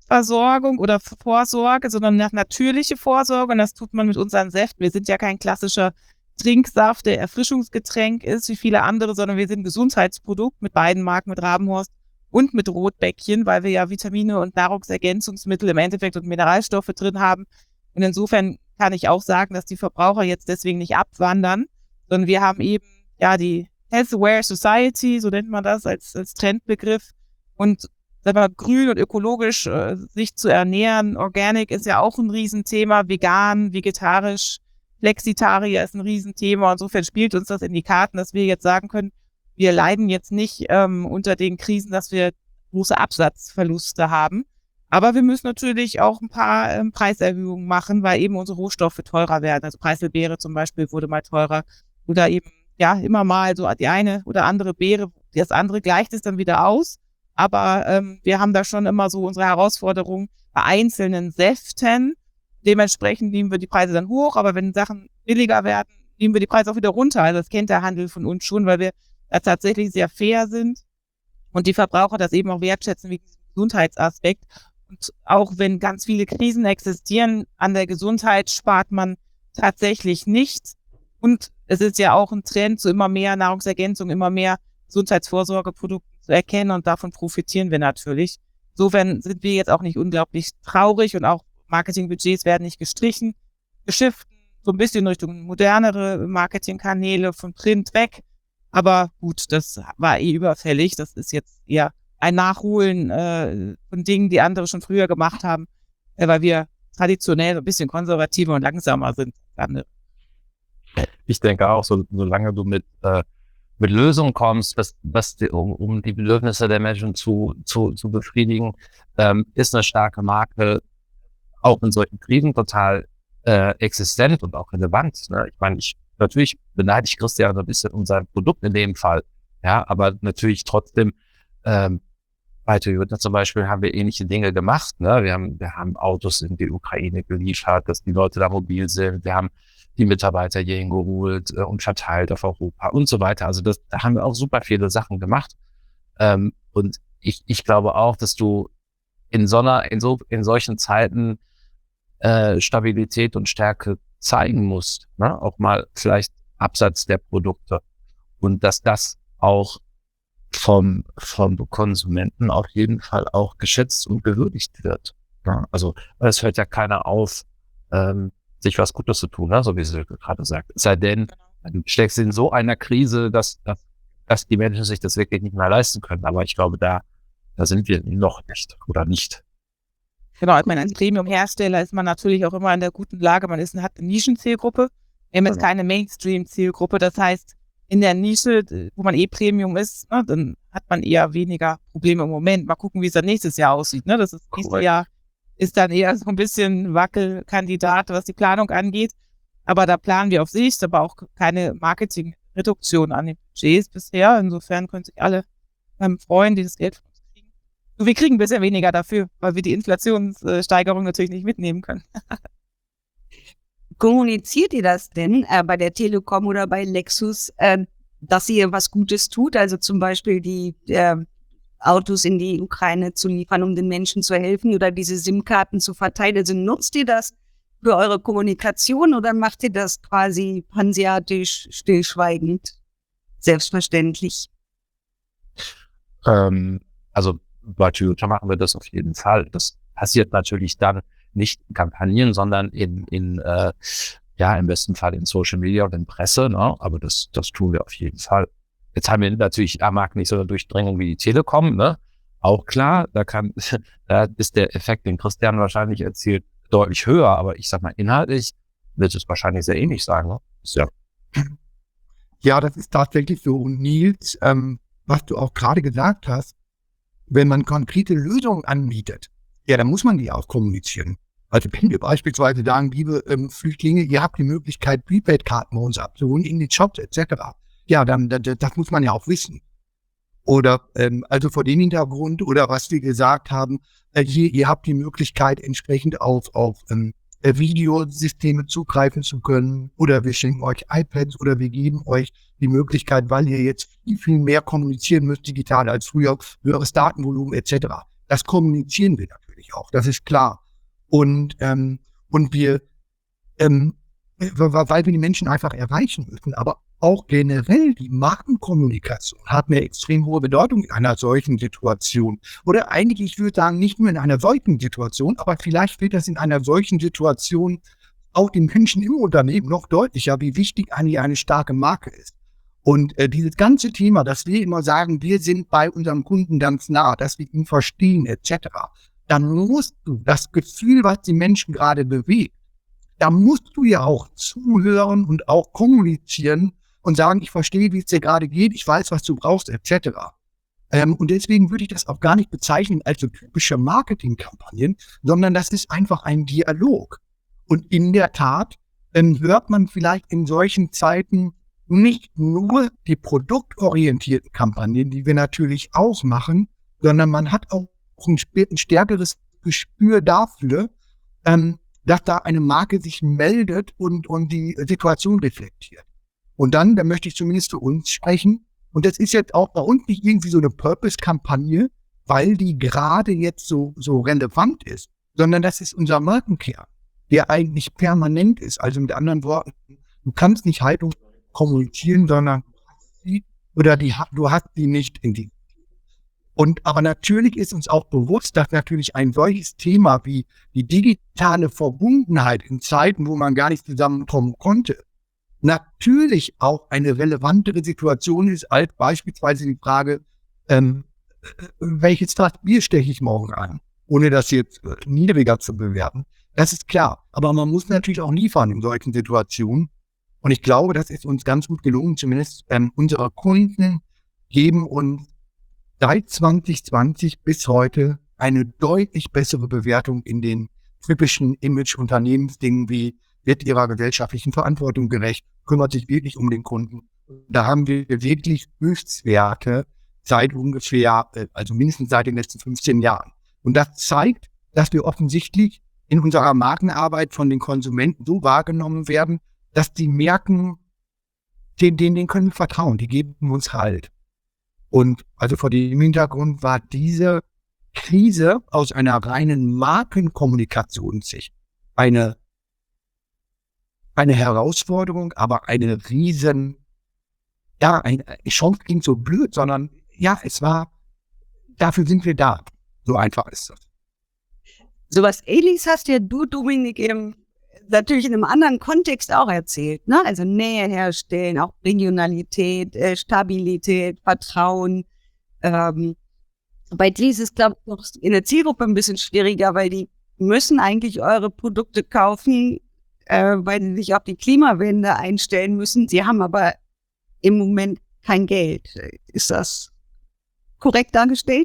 Versorgung oder Vorsorge, sondern nach natürliche Vorsorge. Und das tut man mit unseren Säften. Wir sind ja kein klassischer Trinksaft, der Erfrischungsgetränk ist, wie viele andere, sondern wir sind ein Gesundheitsprodukt mit beiden Marken, mit Rabenhorst und mit Rotbäckchen, weil wir ja Vitamine und Nahrungsergänzungsmittel im Endeffekt und Mineralstoffe drin haben. Und insofern kann ich auch sagen, dass die Verbraucher jetzt deswegen nicht abwandern, sondern wir haben eben ja die Health Aware Society, so nennt man das als Trendbegriff. Und sagen wir, grün und ökologisch sich zu ernähren, Organic ist ja auch ein Riesenthema, vegan, vegetarisch, Flexitarier ist ein Riesenthema. Insofern spielt uns das in die Karten, dass wir jetzt sagen können, wir leiden jetzt nicht unter den Krisen, dass wir große Absatzverluste haben. Aber wir müssen natürlich auch ein paar Preiserhöhungen machen, weil eben unsere Rohstoffe teurer werden. Also Preiselbeere zum Beispiel wurde mal teurer oder eben ja immer mal so die eine oder andere Beere, das andere gleicht es dann wieder aus. Aber wir haben da schon immer so unsere Herausforderung bei einzelnen Säften. Dementsprechend nehmen wir die Preise dann hoch, aber wenn Sachen billiger werden, nehmen wir die Preise auch wieder runter. Also das kennt der Handel von uns schon, weil wir da tatsächlich sehr fair sind und die Verbraucher das eben auch wertschätzen wegen diesem Gesundheitsaspekt. Und auch wenn ganz viele Krisen existieren, an der Gesundheit spart man tatsächlich nicht. Und es ist ja auch ein Trend zu immer mehr Nahrungsergänzung, immer mehr Gesundheitsvorsorgeprodukten zu erkennen und davon profitieren wir natürlich. Insofern sind wir jetzt auch nicht unglaublich traurig und auch Marketingbudgets werden nicht gestrichen. Wir shiften so ein bisschen Richtung modernere Marketingkanäle von Print weg. Aber gut, das war überfällig. Das ist jetzt eher ein Nachholen von Dingen, die andere schon früher gemacht haben, weil wir traditionell ein bisschen konservativer und langsamer sind. Ich denke auch, solange du mit Lösungen kommst, um die Bedürfnisse der Menschen zu befriedigen, ist eine starke Marke auch in solchen Krisen total existent und auch relevant. Ne? Ich meine, natürlich beneide ich Christian ein bisschen um sein Produkt in dem Fall, ja, aber natürlich trotzdem bei Toyota zum Beispiel haben wir ähnliche Dinge gemacht. Ne? Wir haben Autos in die Ukraine geliefert, dass die Leute da mobil sind. Wir haben die Mitarbeiter hierhin geholt und verteilt auf Europa und so weiter. Also da haben wir auch super viele Sachen gemacht. Und ich glaube auch, dass du in solchen Zeiten Stabilität und Stärke zeigen musst, ne? Auch mal vielleicht abseits der Produkte und dass das auch vom Konsumenten auf jeden Fall auch geschätzt und gewürdigt wird. Ja? Also es hört ja keiner auf, sich was Gutes zu tun, ne? So wie Silke gerade sagt. Es sei denn, du steckst in so einer Krise, dass die Menschen sich das wirklich nicht mehr leisten können. Aber ich glaube, da sind wir noch nicht oder nicht. Genau, ich meine, als Premium-Hersteller ist man natürlich auch immer in der guten Lage. Man hat eine Nischenzielgruppe. Wir haben jetzt keine Mainstream-Zielgruppe. Das heißt, in der Nische, wo man Premium ist, ne, dann hat man eher weniger Probleme im Moment. Mal gucken, wie es dann nächstes Jahr aussieht. Ne? Das nächste Jahr ist dann eher so ein bisschen Wackelkandidat, was die Planung angeht. Aber da planen wir auf Sicht, aber auch keine Marketingreduktion an den Budgets bisher. Insofern können sich alle freuen, die das Geld von uns kriegen. Nur wir kriegen bisher weniger dafür, weil wir die Inflationssteigerung natürlich nicht mitnehmen können. Kommuniziert ihr das denn bei der Telekom oder bei Lexus, dass ihr was Gutes tut? Also zum Beispiel die Autos in die Ukraine zu liefern, um den Menschen zu helfen oder diese SIM-Karten zu verteilen. Also nutzt ihr das für eure Kommunikation oder macht ihr das quasi hanseatisch, stillschweigend, selbstverständlich? Also bei Toyota machen wir das auf jeden Fall. Das passiert natürlich dann nicht in Kampagnen, sondern im besten Fall in Social Media und in Presse, ne? Aber das tun wir auf jeden Fall. Jetzt haben wir natürlich Marken nicht so eine Durchdringung wie die Telekom, ne? Auch klar, da ist der Effekt, den Christian wahrscheinlich erzielt, deutlich höher, aber ich sag mal, inhaltlich wird es wahrscheinlich sehr ähnlich sein, ne? Ja, das ist tatsächlich so. Und Nils, was du auch gerade gesagt hast, wenn man konkrete Lösungen anbietet, ja, dann muss man die auch kommunizieren. Also wenn wir beispielsweise sagen, liebe Flüchtlinge, ihr habt die Möglichkeit, Prepaid-Karten bei uns abzuholen in den Shops etc. Ja, dann das muss man ja auch wissen. Oder also vor dem Hintergrund oder was wir gesagt haben, hier, ihr habt die Möglichkeit, entsprechend auf Videosysteme zugreifen zu können, oder wir schenken euch iPads oder wir geben euch die Möglichkeit, weil ihr jetzt viel, viel mehr kommunizieren müsst digital als früher, höheres Datenvolumen etc. Das kommunizieren wir natürlich. natürlich auch, das ist klar. Und wir, weil wir die Menschen einfach erreichen müssen, aber auch generell die Markenkommunikation hat eine extrem hohe Bedeutung in einer solchen Situation. Oder eigentlich, ich würde sagen, nicht nur in einer solchen Situation, aber vielleicht wird das in einer solchen Situation auch den Menschen im Unternehmen noch deutlicher, wie wichtig eigentlich eine starke Marke ist. Und dieses ganze Thema, dass wir immer sagen, wir sind bei unserem Kunden ganz nah, dass wir ihn verstehen etc., dann musst du das Gefühl, was die Menschen gerade bewegt, da musst du ja auch zuhören und auch kommunizieren und sagen, ich verstehe, wie es dir gerade geht, ich weiß, was du brauchst etc. Und deswegen würde ich das auch gar nicht bezeichnen als so typische Marketingkampagnen, sondern das ist einfach ein Dialog. Und in der Tat hört man vielleicht in solchen Zeiten nicht nur die produktorientierten Kampagnen, die wir natürlich auch machen, sondern man hat auch ein stärkeres Gespür dafür, dass da eine Marke sich meldet und die Situation reflektiert. Und dann möchte ich zumindest für uns sprechen, und das ist jetzt auch bei uns nicht irgendwie so eine Purpose-Kampagne, weil die gerade jetzt so relevant ist, sondern das ist unser Markenkern, der eigentlich permanent ist. Also mit anderen Worten, du kannst nicht Haltung kommunizieren, sondern du hast sie nicht in die. Aber natürlich ist uns auch bewusst, dass natürlich ein solches Thema wie die digitale Verbundenheit in Zeiten, wo man gar nicht zusammenkommen konnte, natürlich auch eine relevantere Situation ist als beispielsweise die Frage, welches Glas Bier steche ich morgen an, ohne das jetzt niedriger zu bewerten. Das ist klar. Aber man muss natürlich auch liefern in solchen Situationen. Und ich glaube, das ist uns ganz gut gelungen. Zumindest unsere Kunden geben uns seit 2020 bis heute eine deutlich bessere Bewertung in den typischen Image-Unternehmensdingen wie wird ihrer gesellschaftlichen Verantwortung gerecht, kümmert sich wirklich um den Kunden. Da haben wir wirklich Höchstwerte seit ungefähr, also mindestens seit den letzten 15 Jahren. Und das zeigt, dass wir offensichtlich in unserer Markenarbeit von den Konsumenten so wahrgenommen werden, dass die merken, denen können wir vertrauen, die geben uns Halt. Und also vor dem Hintergrund war diese Krise aus einer reinen Markenkommunikationssicht eine Herausforderung, aber eine riesen, eine Chance klingt so blöd, sondern dafür sind wir da. So einfach ist das. Sowas Ähnliches hast ja du, Dominik, natürlich in einem anderen Kontext auch erzählt, ne? Also Nähe herstellen, auch Regionalität, Stabilität, Vertrauen. Bei dir ist es, glaube ich, noch in der Zielgruppe ein bisschen schwieriger, weil die müssen eigentlich eure Produkte kaufen, weil sie sich auf die Klimawende einstellen müssen. Sie haben aber im Moment kein Geld. Ist das korrekt dargestellt?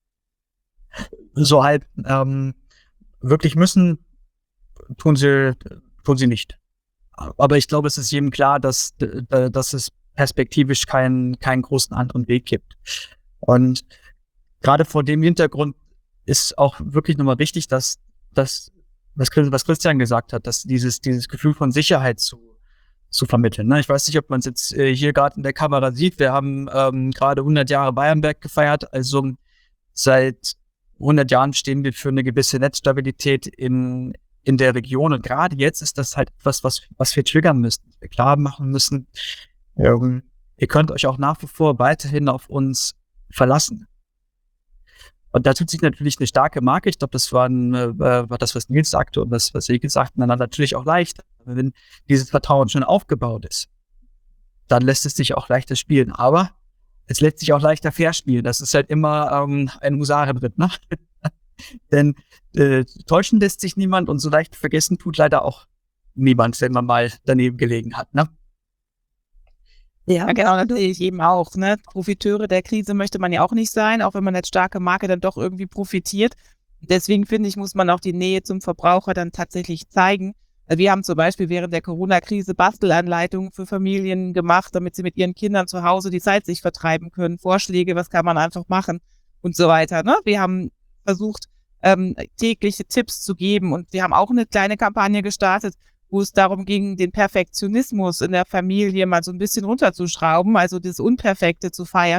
So halt, wirklich müssen, tun sie nicht. Aber ich glaube, es ist jedem klar, dass es perspektivisch keinen großen anderen Weg gibt. Und gerade vor dem Hintergrund ist auch wirklich nochmal wichtig, dass was Christian gesagt hat, dass dieses Gefühl von Sicherheit zu vermitteln. Ne? Ich weiß nicht, ob man es jetzt hier gerade in der Kamera sieht. Wir haben gerade 100 Jahre Bayernberg gefeiert. Also seit 100 Jahren stehen wir für eine gewisse Netzstabilität in der Region. Und gerade jetzt ist das halt etwas, was wir triggern müssen, was wir klar machen müssen. Ihr könnt euch auch nach wie vor weiterhin auf uns verlassen. Und da tut sich natürlich eine starke Marke. Ich glaube, das war das, was Nils sagte und was Sie gesagt haben, dann natürlich auch leichter. Wenn dieses Vertrauen schon aufgebaut ist, dann lässt es sich auch leichter spielen. Aber es lässt sich auch leichter verspielen. Das ist halt immer ein Husare-Ritt, ne? Denn täuschen lässt sich niemand und so leicht vergessen tut leider auch niemand, wenn man mal daneben gelegen hat, ne? Ja, genau, natürlich eben auch, ne? Profiteure der Krise möchte man ja auch nicht sein, auch wenn man als starke Marke dann doch irgendwie profitiert. Deswegen finde ich, muss man auch die Nähe zum Verbraucher dann tatsächlich zeigen. Wir haben zum Beispiel während der Corona-Krise Bastelanleitungen für Familien gemacht, damit sie mit ihren Kindern zu Hause die Zeit sich vertreiben können. Vorschläge, was kann man einfach machen und so weiter, ne? Wir haben versucht, tägliche Tipps zu geben und wir haben auch eine kleine Kampagne gestartet, wo es darum ging, den Perfektionismus in der Familie mal so ein bisschen runterzuschrauben, also das Unperfekte zu feiern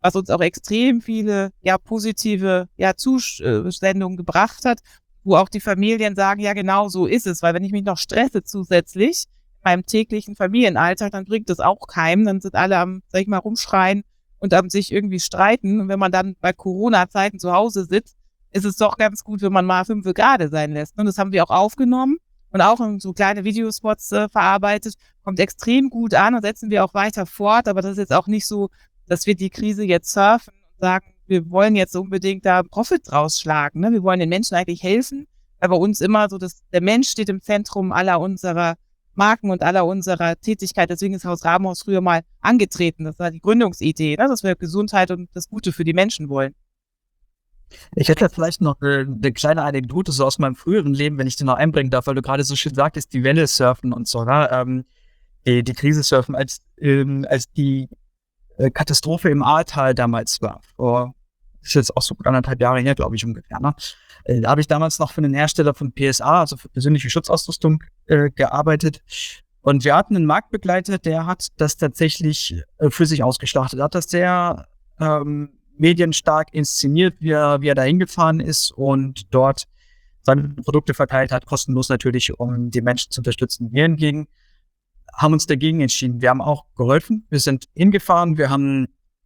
was uns auch extrem viele positive Zusendungen gebracht hat, wo auch die Familien sagen, ja genau so ist es, weil wenn ich mich noch stresse zusätzlich in meinem täglichen Familienalltag, dann bringt das auch keinem, dann sind alle am, sag ich mal, rumschreien und am sich irgendwie streiten. Und wenn man dann bei Corona-Zeiten zu Hause sitzt, ist es doch ganz gut, wenn man mal 5 gerade sein lässt. Und das haben wir auch aufgenommen und auch in so kleine Videospots verarbeitet. Kommt extrem gut an und setzen wir auch weiter fort. Aber das ist jetzt auch nicht so, dass wir die Krise jetzt surfen und sagen, wir wollen jetzt unbedingt da Profit draus schlagen. Ne? Wir wollen den Menschen eigentlich helfen, weil bei uns immer so, dass der Mensch steht im Zentrum aller unserer Marken und aller unserer Tätigkeit. Deswegen ist Haus Rabenhaus früher mal angetreten. Das war die Gründungsidee, ne? Dass wir Gesundheit und das Gute für die Menschen wollen. Ich hätte vielleicht noch eine kleine Anekdote so aus meinem früheren Leben, wenn ich die noch einbringen darf, weil du gerade so schön sagtest, die Welle surfen und so, ne? Die Krise surfen, als die Katastrophe im Ahrtal damals war. Ist jetzt auch so gut 1,5 Jahre her, glaube ich, ungefähr. Ne? Da habe ich damals noch für einen Hersteller von PSA, also für persönliche Schutzausrüstung, gearbeitet. Und wir hatten einen Marktbegleiter, der hat das tatsächlich für sich ausgeschlachtet. Er hat das sehr medienstark inszeniert, wie er da hingefahren ist und dort seine Produkte verteilt hat, kostenlos natürlich, um die Menschen zu unterstützen. Wir hingegen haben uns dagegen entschieden. Wir haben auch geholfen. Wir sind hingefahren, wir haben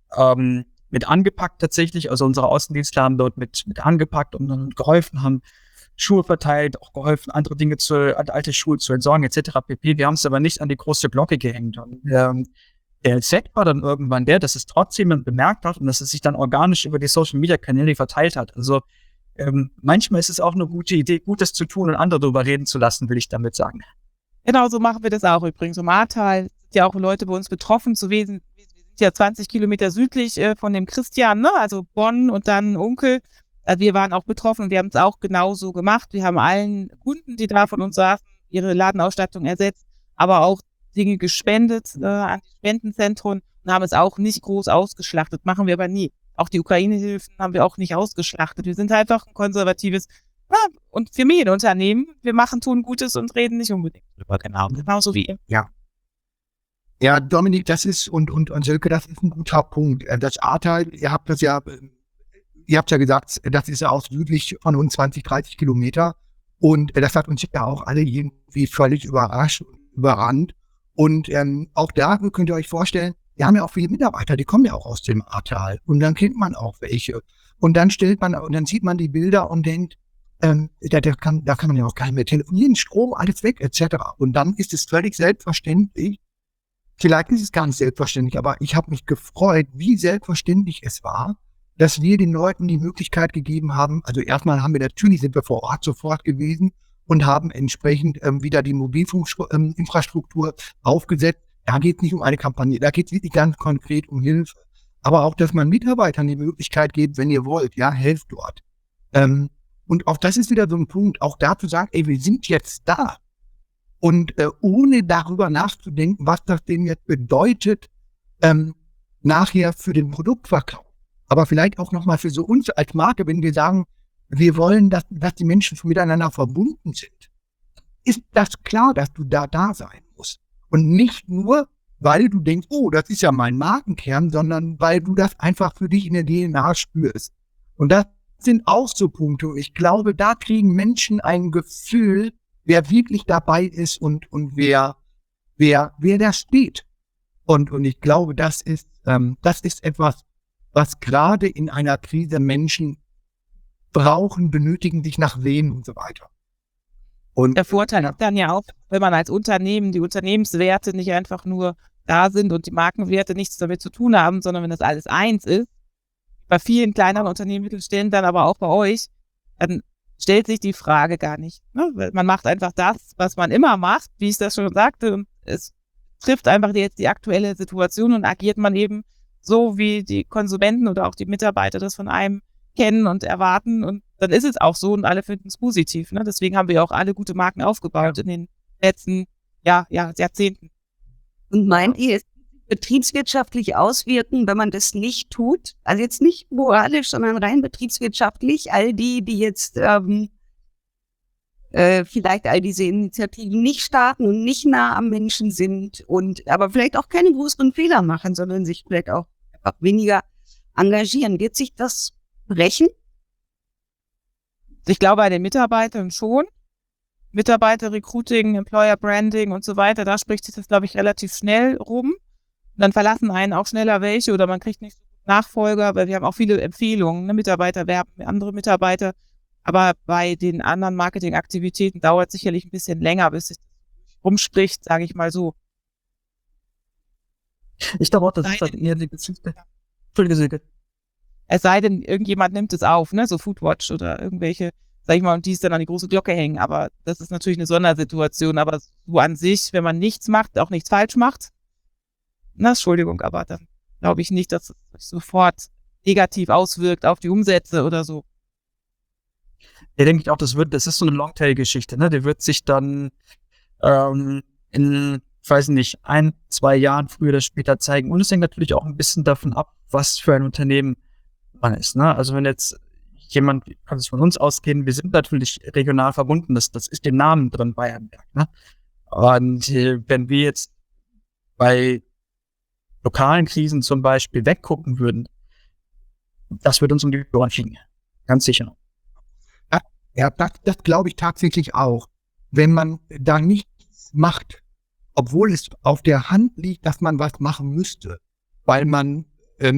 mit angepackt tatsächlich, also unsere Außendienstler haben dort mit angepackt und dann geholfen, haben Schuhe verteilt, auch geholfen, andere Dinge alte Schuhe zu entsorgen, etc. pp. Wir haben es aber nicht an die große Glocke gehängt. Und, der Effekt war dann irgendwann dass es trotzdem jemand bemerkt hat und dass es sich dann organisch über die Social-Media-Kanäle verteilt hat. Also manchmal ist es auch eine gute Idee, Gutes zu tun und andere darüber reden zu lassen, will ich damit sagen. Genau, so machen wir das auch übrigens. Im Ahrtal sind ja auch Leute bei uns betroffen zu Wesen. Ja 20 Kilometer südlich von dem Christian, ne? Also Bonn und dann Unkel. Also wir waren auch betroffen und wir haben es auch genauso gemacht. Wir haben allen Kunden, die da von uns saßen, ihre Ladenausstattung ersetzt, aber auch Dinge gespendet an die Spendenzentren und haben es auch nicht groß ausgeschlachtet. Machen wir aber nie. Auch die Ukraine-Hilfen haben wir auch nicht ausgeschlachtet. Wir sind einfach ein konservatives und Familienunternehmen. Wir tun Gutes und reden nicht unbedingt drüber. Genauso wie ihr. Ja, Dominik, das ist und Silke, das ist ein guter Punkt. Das Ahrtal, ihr habt ja gesagt, das ist ja auch südlich von uns 20, 30 Kilometer und das hat uns ja auch alle irgendwie völlig überrascht und überrannt. Und auch da könnt ihr euch vorstellen, wir haben ja auch viele Mitarbeiter, die kommen ja auch aus dem Ahrtal und dann kennt man auch welche. Und dann sieht man die Bilder und denkt, da kann man ja auch gar nicht mehr telefonieren, Strom, alles weg, etc. Und dann ist es völlig selbstverständlich. Vielleicht ist es gar nicht selbstverständlich, aber ich habe mich gefreut, wie selbstverständlich es war, dass wir den Leuten die Möglichkeit gegeben haben. Also erstmal sind wir vor Ort sofort gewesen und haben entsprechend wieder die Mobilfunkinfrastruktur aufgesetzt. Da geht es nicht um eine Kampagne, da geht es wirklich ganz konkret um Hilfe. Aber auch, dass man Mitarbeitern die Möglichkeit gibt, wenn ihr wollt, ja, helft dort. Und auch das ist wieder so ein Punkt, auch da zu sagen, wir sind jetzt da. Und ohne darüber nachzudenken, was das denn jetzt bedeutet, nachher für den Produktverkauf. Aber vielleicht auch nochmal für so uns als Marke, wenn wir sagen, wir wollen, dass die Menschen miteinander verbunden sind. Ist das klar, dass du da sein musst? Und nicht nur, weil du denkst, oh, das ist ja mein Markenkern, sondern weil du das einfach für dich in der DNA spürst. Und das sind auch so Punkte. Ich glaube, da kriegen Menschen ein Gefühl, wer wirklich dabei ist und wer da steht. Und ich glaube, das ist etwas, was gerade in einer Krise Menschen brauchen, benötigen, sich nach sehen und so weiter. Und der Vorteil ist dann ja auch, wenn man als Unternehmen die Unternehmenswerte nicht einfach nur da sind und die Markenwerte nichts damit zu tun haben, sondern wenn das alles eins ist, bei vielen kleineren Unternehmen, Mittelständen, dann aber auch bei euch, dann stellt sich die Frage gar nicht. Ne? Man macht einfach das, was man immer macht, wie ich das schon sagte, und es trifft einfach jetzt die aktuelle Situation und agiert man eben so, wie die Konsumenten oder auch die Mitarbeiter das von einem kennen und erwarten, und dann ist es auch so und alle finden es positiv. Ne? Deswegen haben wir auch alle gute Marken aufgebaut in den letzten Jahrzehnten. Und meint ihr, es wird betriebswirtschaftlich auswirken, wenn man das nicht tut? Also jetzt nicht moralisch, sondern rein betriebswirtschaftlich. All die jetzt vielleicht all diese Initiativen nicht starten und nicht nah am Menschen sind aber vielleicht auch keine größeren Fehler machen, sondern sich vielleicht auch einfach weniger engagieren. Wird sich das brechen? Ich glaube, bei den Mitarbeitern schon. Mitarbeiter-Recruiting, Employer-Branding und so weiter, da spricht sich das, glaube ich, relativ schnell rum. Und dann verlassen einen auch schneller welche oder man kriegt nicht so gut Nachfolger, weil wir haben auch viele Empfehlungen, ne? Mitarbeiter werben andere Mitarbeiter. Aber bei den anderen Marketingaktivitäten dauert es sicherlich ein bisschen länger, bis sich das rumspricht, sage ich mal so. Ich glaube auch, das ist halt eher die Geschichte. Entschuldige, Silke. Es sei denn, irgendjemand nimmt es auf, ne, so Foodwatch oder irgendwelche, sag ich mal, und die es dann an die große Glocke hängen. Aber das ist natürlich eine Sondersituation. Aber so an sich, wenn man nichts macht, auch nichts falsch macht, na, Entschuldigung, aber dann glaube ich nicht, dass es sich sofort negativ auswirkt auf die Umsätze oder so. Ja, denke ich auch, das ist so eine Longtail-Geschichte, ne? Der wird sich dann in, ich weiß nicht, 1-2 Jahren früher oder später zeigen. Und es hängt natürlich auch ein bisschen davon ab, was für ein Unternehmen man ist, ne? Also wenn jetzt jemand, kann es von uns ausgehen, wir sind natürlich regional verbunden, das ist im Namen drin, Bayernwerk, ne? Und wenn wir jetzt bei lokalen Krisen zum Beispiel weggucken würden, das würde uns um die Ohren fliegen. Ganz sicher. Ja, das glaube ich tatsächlich auch. Wenn man da nichts macht, obwohl es auf der Hand liegt, dass man was machen müsste, weil man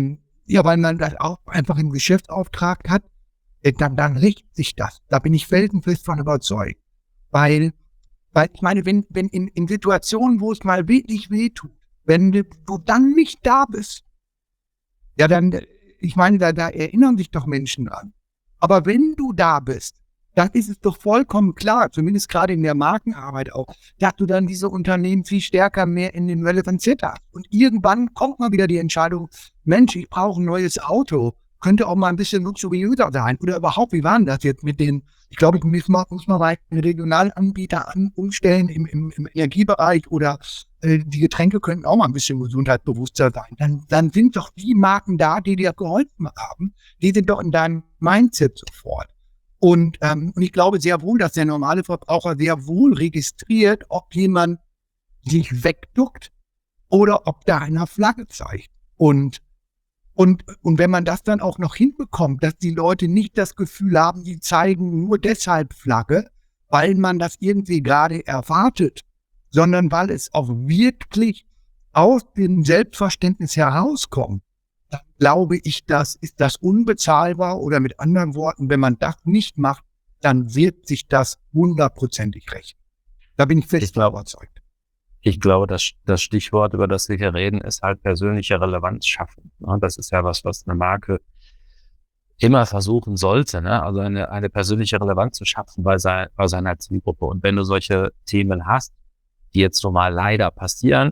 das auch einfach im Geschäftsauftrag hat, dann richtet sich das. Da bin ich felsenfest von überzeugt. Weil ich meine, wenn in Situationen, wo es mal wirklich wehtut, wenn du dann nicht da bist, ja dann, ich meine, da erinnern sich doch Menschen an. Aber wenn du da bist, dann ist es doch vollkommen klar, zumindest gerade in der Markenarbeit auch, dass du dann diese Unternehmen viel stärker mehr in den Relevant Set hast. Und irgendwann kommt mal wieder die Entscheidung, Mensch, ich brauche ein neues Auto, könnte auch mal ein bisschen luxuriöser sein. Oder überhaupt, wie war denn das jetzt mit den, ich glaube, muss man bei den Regionalanbieter umstellen im Energiebereich oder die Getränke könnten auch mal ein bisschen gesundheitsbewusster sein. Dann sind doch die Marken da, die dir geholfen haben, die sind doch in deinem Mindset sofort. Und ich glaube sehr wohl, dass der normale Verbraucher sehr wohl registriert, ob jemand sich wegduckt oder ob da einer Flagge zeigt. Und wenn man das dann auch noch hinbekommt, dass die Leute nicht das Gefühl haben, die zeigen nur deshalb Flagge, weil man das irgendwie gerade erwartet, sondern weil es auch wirklich aus dem Selbstverständnis herauskommt, dann glaube ich, ist das unbezahlbar oder mit anderen Worten, wenn man das nicht macht, dann wird sich das 100%ig rechnen. Da bin ich fest überzeugt. Ich glaube, das Stichwort, über das wir hier reden, ist halt persönliche Relevanz schaffen. Das ist ja was eine Marke immer versuchen sollte, ne? Also eine persönliche Relevanz zu schaffen bei seiner Zielgruppe. Und wenn du solche Themen hast, die jetzt normal leider passieren,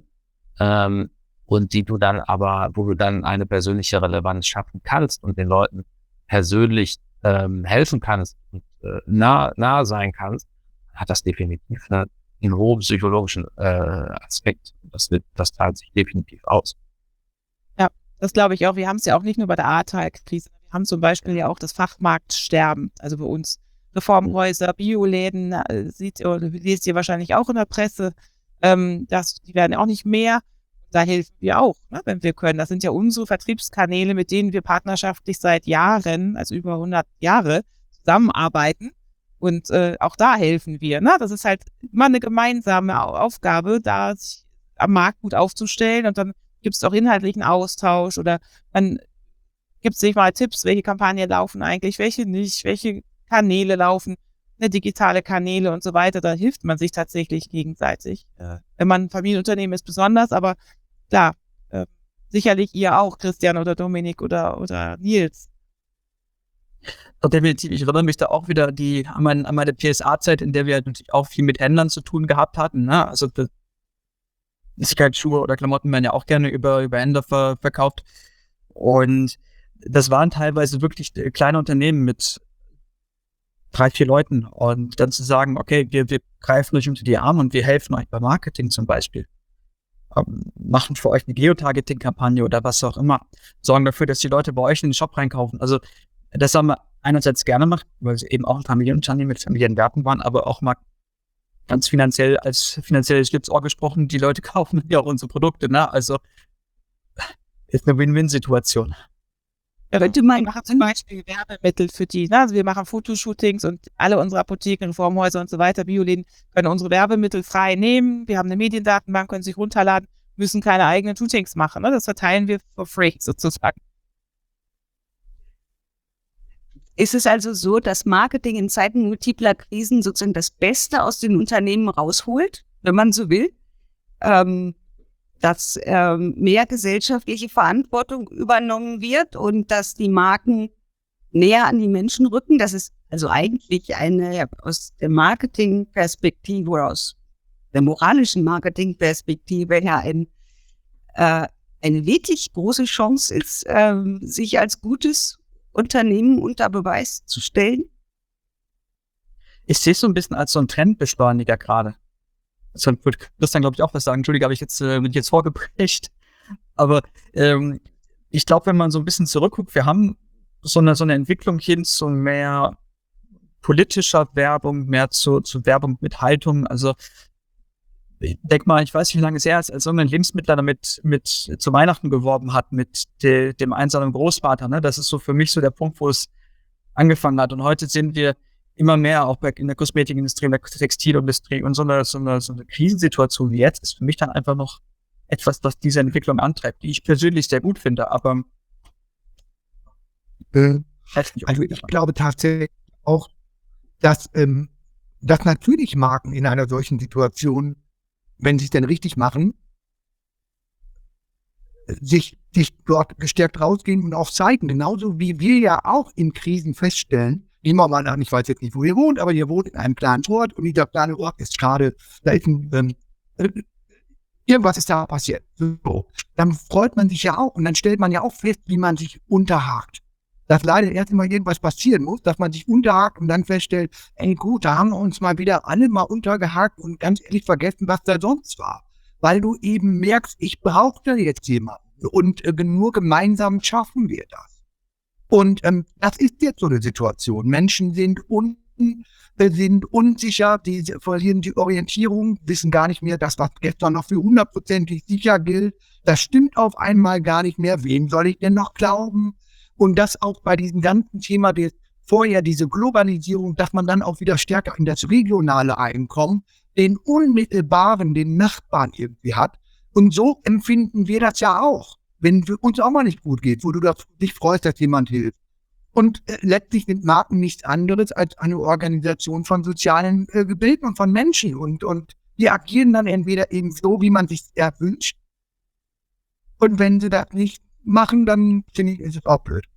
und die du dann aber, wo du dann eine persönliche Relevanz schaffen kannst und den Leuten persönlich helfen kannst und nah sein kannst, hat das definitiv einen hohen psychologischen Aspekt. Das zahlt sich definitiv aus. Ja, das glaube ich auch. Wir haben es ja auch nicht nur bei der Ahrtal-Krise. Wir haben zum Beispiel ja auch das Fachmarktsterben. Also bei uns Reformhäuser, Bioläden, lest ihr wahrscheinlich auch in der Presse. Die werden auch nicht mehr. Da helfen wir auch, ne, wenn wir können. Das sind ja unsere Vertriebskanäle, mit denen wir partnerschaftlich seit Jahren, also über 100 Jahre, zusammenarbeiten. Und auch da helfen wir. Ne? Das ist halt immer eine gemeinsame Aufgabe, da sich am Markt gut aufzustellen. Und dann gibt es auch inhaltlichen Austausch oder man gibt sich mal Tipps, welche Kampagnen laufen eigentlich, welche nicht, welche Kanäle laufen, digitale Kanäle und so weiter. Da hilft man sich tatsächlich gegenseitig. Wenn man ein Familienunternehmen ist, besonders, aber klar, sicherlich ihr auch, Christian oder Dominik oder Nils. Definitiv. Ich erinnere mich da auch wieder an meine PSA-Zeit, in der wir natürlich auch viel mit Händlern zu tun gehabt hatten. Ne? Also Sicherheitsschuhe oder Klamotten werden ja auch gerne über Händler verkauft. Und das waren teilweise wirklich kleine Unternehmen mit 3-4 Leuten. Und dann zu sagen, okay, wir greifen euch unter die Arme und wir helfen euch beim Marketing zum Beispiel. Machen für euch eine Geotargeting-Kampagne oder was auch immer. Sorgen dafür, dass die Leute bei euch in den Shop reinkaufen. Also das haben wir einerseits gerne gemacht, weil es eben auch ein Familienunternehmen mit Familienwerten waren, aber auch mal ganz als finanzielles Schlipsohr gesprochen, die Leute kaufen ja auch unsere Produkte, ne? Also ist eine Win-Win-Situation. Könnte Wir man machen zum Beispiel Werbemittel für die. Ne? Also wir machen Fotoshootings und alle unsere Apotheken, Reformhäuser und so weiter, Bioläden, können unsere Werbemittel frei nehmen. Wir haben eine Mediendatenbank, können sich runterladen, müssen keine eigenen Shootings machen. Ne? Das verteilen wir for free sozusagen. Ist es also so, dass Marketing in Zeiten multipler Krisen sozusagen das Beste aus den Unternehmen rausholt, wenn man so will, dass mehr gesellschaftliche Verantwortung übernommen wird und dass die Marken näher an die Menschen rücken? Das ist also eigentlich aus der Marketingperspektive oder aus der moralischen Marketingperspektive her eine wirklich große Chance ist, sich als gutes Unternehmen unter Beweis zu stellen. Ich sehe es so ein bisschen als so ein Trendbeschleuniger gerade. Das wird Christian, glaube ich, auch was sagen. Entschuldige, bin ich jetzt vorgeprescht. Aber ich glaube, wenn man so ein bisschen zurückguckt, wir haben so eine Entwicklung hin zu mehr politischer Werbung, mehr zu Werbung mit Haltung. Also ich denke mal, ich weiß nicht, wie lange es her ist, als irgendein Lebensmittler damit mit zu Weihnachten geworben hat mit dem einsamen Großvater. Ne? Das ist so für mich so der Punkt, wo es angefangen hat. Und heute sehen wir immer mehr, auch in der Kosmetikindustrie, in der Textilindustrie und so eine Krisensituation wie jetzt ist für mich dann einfach noch etwas, was diese Entwicklung antreibt, die ich persönlich sehr gut finde. Aber also ich glaube tatsächlich auch, dass natürlich Marken in einer solchen Situation, wenn sie es denn richtig machen, sich dort gestärkt rausgehen und auch zeigen. Genauso wie wir ja auch in Krisen feststellen, nehmen wir mal an, ich weiß jetzt nicht, wo ihr wohnt, aber ihr wohnt in einem kleinen Ort und dieser kleine Ort ist gerade, da ist irgendwas ist da passiert. So. Dann freut man sich ja auch und dann stellt man ja auch fest, wie man sich unterhakt. Dass leider erst mal irgendwas passieren muss, dass man sich unterhakt und dann feststellt, ey gut, da haben wir uns mal wieder alle mal untergehakt und ganz ehrlich vergessen, was da sonst war. Weil du eben merkst, ich brauche da jetzt jemanden und nur gemeinsam schaffen wir das. Und das ist jetzt so eine Situation. Menschen sind unsicher, die verlieren die Orientierung, wissen gar nicht mehr, das, was gestern noch für 100%ig sicher gilt, das stimmt auf einmal gar nicht mehr. Wem soll ich denn noch glauben? Und das auch bei diesem ganzen Thema, vorher diese Globalisierung, dass man dann auch wieder stärker in das regionale Einkommen, den unmittelbaren, den Nachbarn irgendwie hat. Und so empfinden wir das ja auch, wenn uns auch mal nicht gut geht, wo du dich freust, dass jemand hilft. Und letztlich sind Marken nichts anderes als eine Organisation von sozialen Gebilden und von Menschen. Und die agieren dann entweder eben so, wie man sich erwünscht. Und wenn sie das nicht machen, dann finde ich, ist es auch blöd.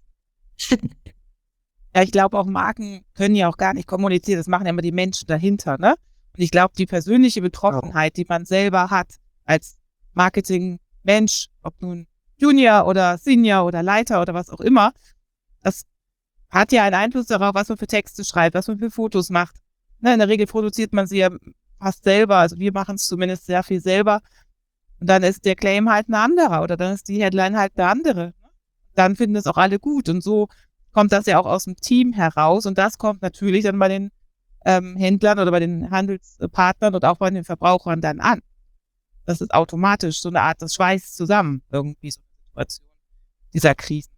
Ja, ich glaube auch Marken können ja auch gar nicht kommunizieren, das machen ja immer die Menschen dahinter, ne? Und ich glaube, die persönliche Betroffenheit, die man selber hat als Marketing-Mensch, ob nun Junior oder Senior oder Leiter oder was auch immer, das hat ja einen Einfluss darauf, was man für Texte schreibt, was man für Fotos macht. Ne, in der Regel produziert man sie ja fast selber, also wir machen es zumindest sehr viel selber. Und dann ist der Claim halt ein anderer oder dann ist die Headline halt eine andere. Dann finden es auch alle gut und so kommt das ja auch aus dem Team heraus und das kommt natürlich dann bei den Händlern oder bei den Handelspartnern und auch bei den Verbrauchern dann an. Das ist automatisch so eine Art, das schweißt zusammen irgendwie so eine Situation dieser Krise.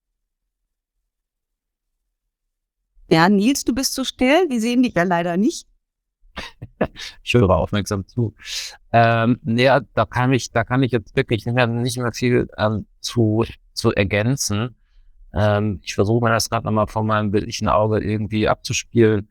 Ja, Nils, du bist so still, wir sehen dich ja leider nicht. Ich höre aufmerksam zu. Ja, da kann ich jetzt wirklich nicht mehr viel zu ergänzen. Ich versuche mir das gerade nochmal vor meinem bildlichen Auge irgendwie abzuspielen.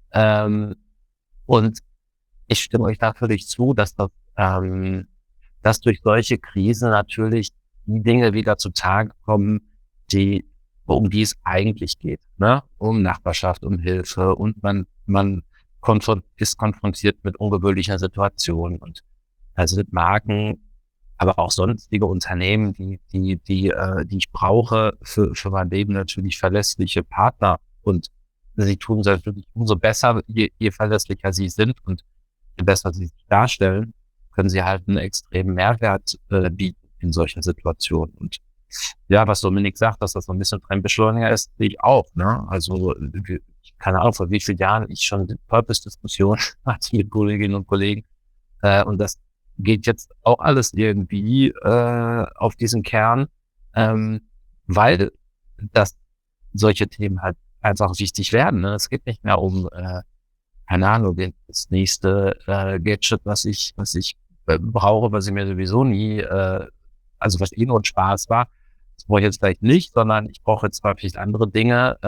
Und ich stimme euch da völlig zu, dass durch solche Krisen natürlich die Dinge wieder zutage kommen, um die es eigentlich geht, ne? Um Nachbarschaft, um Hilfe und man ist konfrontiert mit ungewöhnlicher Situationen und also mit Marken, aber auch sonstige Unternehmen, die ich brauche für mein Leben, natürlich verlässliche Partner und sie tun es natürlich umso besser, je verlässlicher sie sind und je besser sie sich darstellen, können sie halt einen extremen Mehrwert bieten in solchen Situationen. Und ja, was Dominik sagt, dass das so ein bisschen Trendbeschleuniger ist, sehe ich auch, ne? Also, keine Ahnung, vor wie vielen Jahren ich schon Purpose-Diskussion hatte mit Kolleginnen und Kollegen. Und das geht jetzt auch alles irgendwie auf diesen Kern, weil dass solche Themen halt einfach wichtig werden. Ne? Es geht nicht mehr um, keine Ahnung, das nächste Gadget, was ich brauche, was ich mir sowieso nie, also was nur ein Spaß war. Das brauche ich jetzt vielleicht nicht, sondern ich brauche jetzt vielleicht andere Dinge,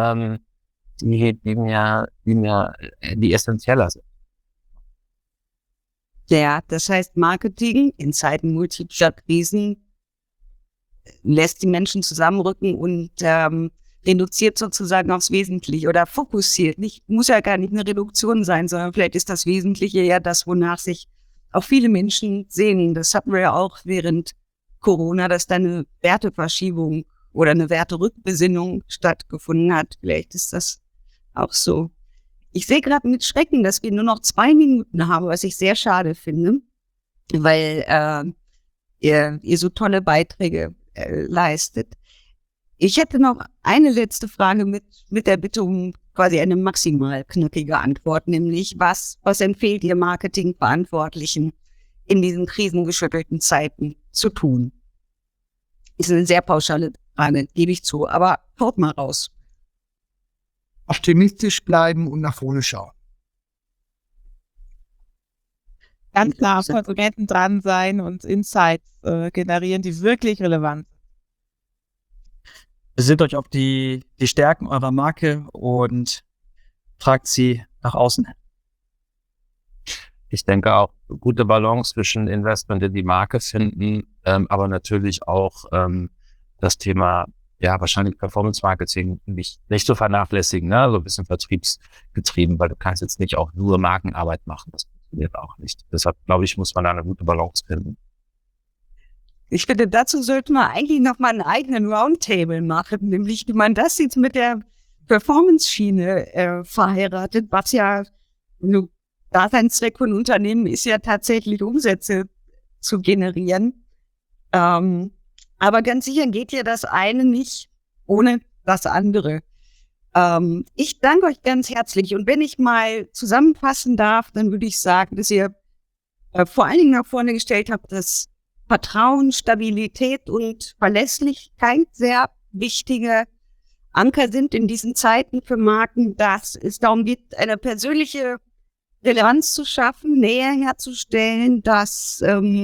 die essentieller sind. Ja, das heißt, Marketing in Zeiten multipler Krisen lässt die Menschen zusammenrücken und reduziert sozusagen aufs Wesentliche oder fokussiert. Muss ja gar nicht eine Reduktion sein, sondern vielleicht ist das Wesentliche ja das, wonach sich auch viele Menschen sehnen. Das hatten wir ja auch während Corona, dass da eine Werteverschiebung oder eine Werterückbesinnung stattgefunden hat. Vielleicht ist das auch so. Ich sehe gerade mit Schrecken, dass wir nur noch 2 Minuten haben, was ich sehr schade finde, weil ihr so tolle Beiträge leistet. Ich hätte noch eine letzte Frage mit der Bitte um quasi eine maximal knackige Antwort, nämlich was empfiehlt ihr Marketingverantwortlichen in diesen krisengeschüttelten Zeiten zu tun? Ist eine sehr pauschale Frage, gebe ich zu, aber haut mal raus. Optimistisch bleiben und nach vorne schauen. Ganz klar, Konsumenten dran sein und Insights generieren, die wirklich relevant sind. Besinnt euch auf die Stärken eurer Marke und tragt sie nach außen. Ich denke auch, gute Balance zwischen Investment in die Marke finden, aber natürlich auch das Thema, ja, wahrscheinlich Performance Marketing nicht zu vernachlässigen, ne? So ein bisschen vertriebsgetrieben, weil du kannst jetzt nicht auch nur Markenarbeit machen. Das funktioniert auch nicht. Deshalb, glaube ich, muss man da eine gute Balance finden. Ich finde, dazu sollte man eigentlich noch mal einen eigenen Roundtable machen, nämlich wie man das jetzt mit der Performance-Schiene verheiratet, was ja nur Daseinszweck von Unternehmen ist ja tatsächlich Umsätze zu generieren. Aber ganz sicher geht ja das eine nicht ohne das andere. Ich danke euch ganz herzlich. Und wenn ich mal zusammenfassen darf, dann würde ich sagen, dass ihr vor allen Dingen nach vorne gestellt habt, dass Vertrauen, Stabilität und Verlässlichkeit sehr wichtige Anker sind in diesen Zeiten für Marken, dass es darum geht, eine persönliche Relevanz zu schaffen, Nähe herzustellen, dass,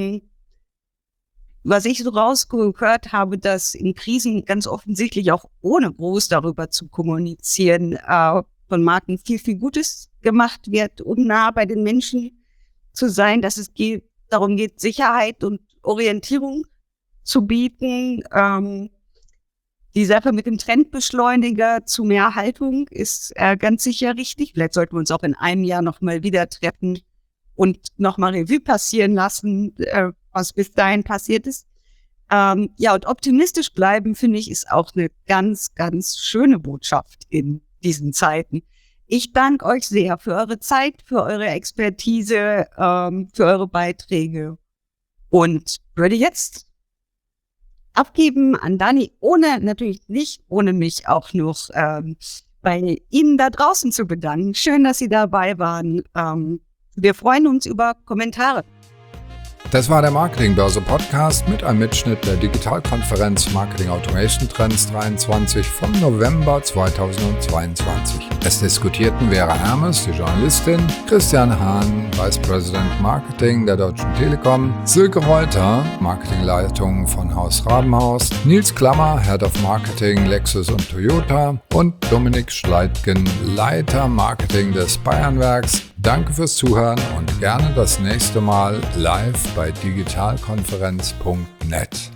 was ich so rausgehört habe, dass in Krisen ganz offensichtlich auch ohne groß darüber zu kommunizieren, von Marken viel, viel Gutes gemacht wird, um nah bei den Menschen zu sein, dass es darum geht, Sicherheit und Orientierung zu bieten. Die Sache mit dem Trendbeschleuniger zu mehr Haltung ist ganz sicher richtig. Vielleicht sollten wir uns auch in einem Jahr nochmal wieder treffen und nochmal Revue passieren lassen, was bis dahin passiert ist. Ja, und optimistisch bleiben, finde ich, ist auch eine ganz, ganz schöne Botschaft in diesen Zeiten. Ich danke euch sehr für eure Zeit, für eure Expertise, für eure Beiträge und würde jetzt abgeben an Dani, natürlich nicht ohne mich auch noch bei Ihnen da draußen zu bedanken. Schön, dass Sie dabei waren. Wir freuen uns über Kommentare. Das war der Marketingbörse Podcast mit einem Mitschnitt der Digitalkonferenz Marketing Automation Trends 23 vom November 2022. Es diskutierten Vera Hermes, die Journalistin, Christian Hahn, Vice President Marketing der Deutschen Telekom, Silke Reuter, Marketingleitung von Haus Rabenhaus, Nils Klammer, Head of Marketing Lexus und Toyota und Dominik Schleitgen, Leiter Marketing des Bayernwerks. Danke fürs Zuhören und gerne das nächste Mal live bei digitalkonferenz.net.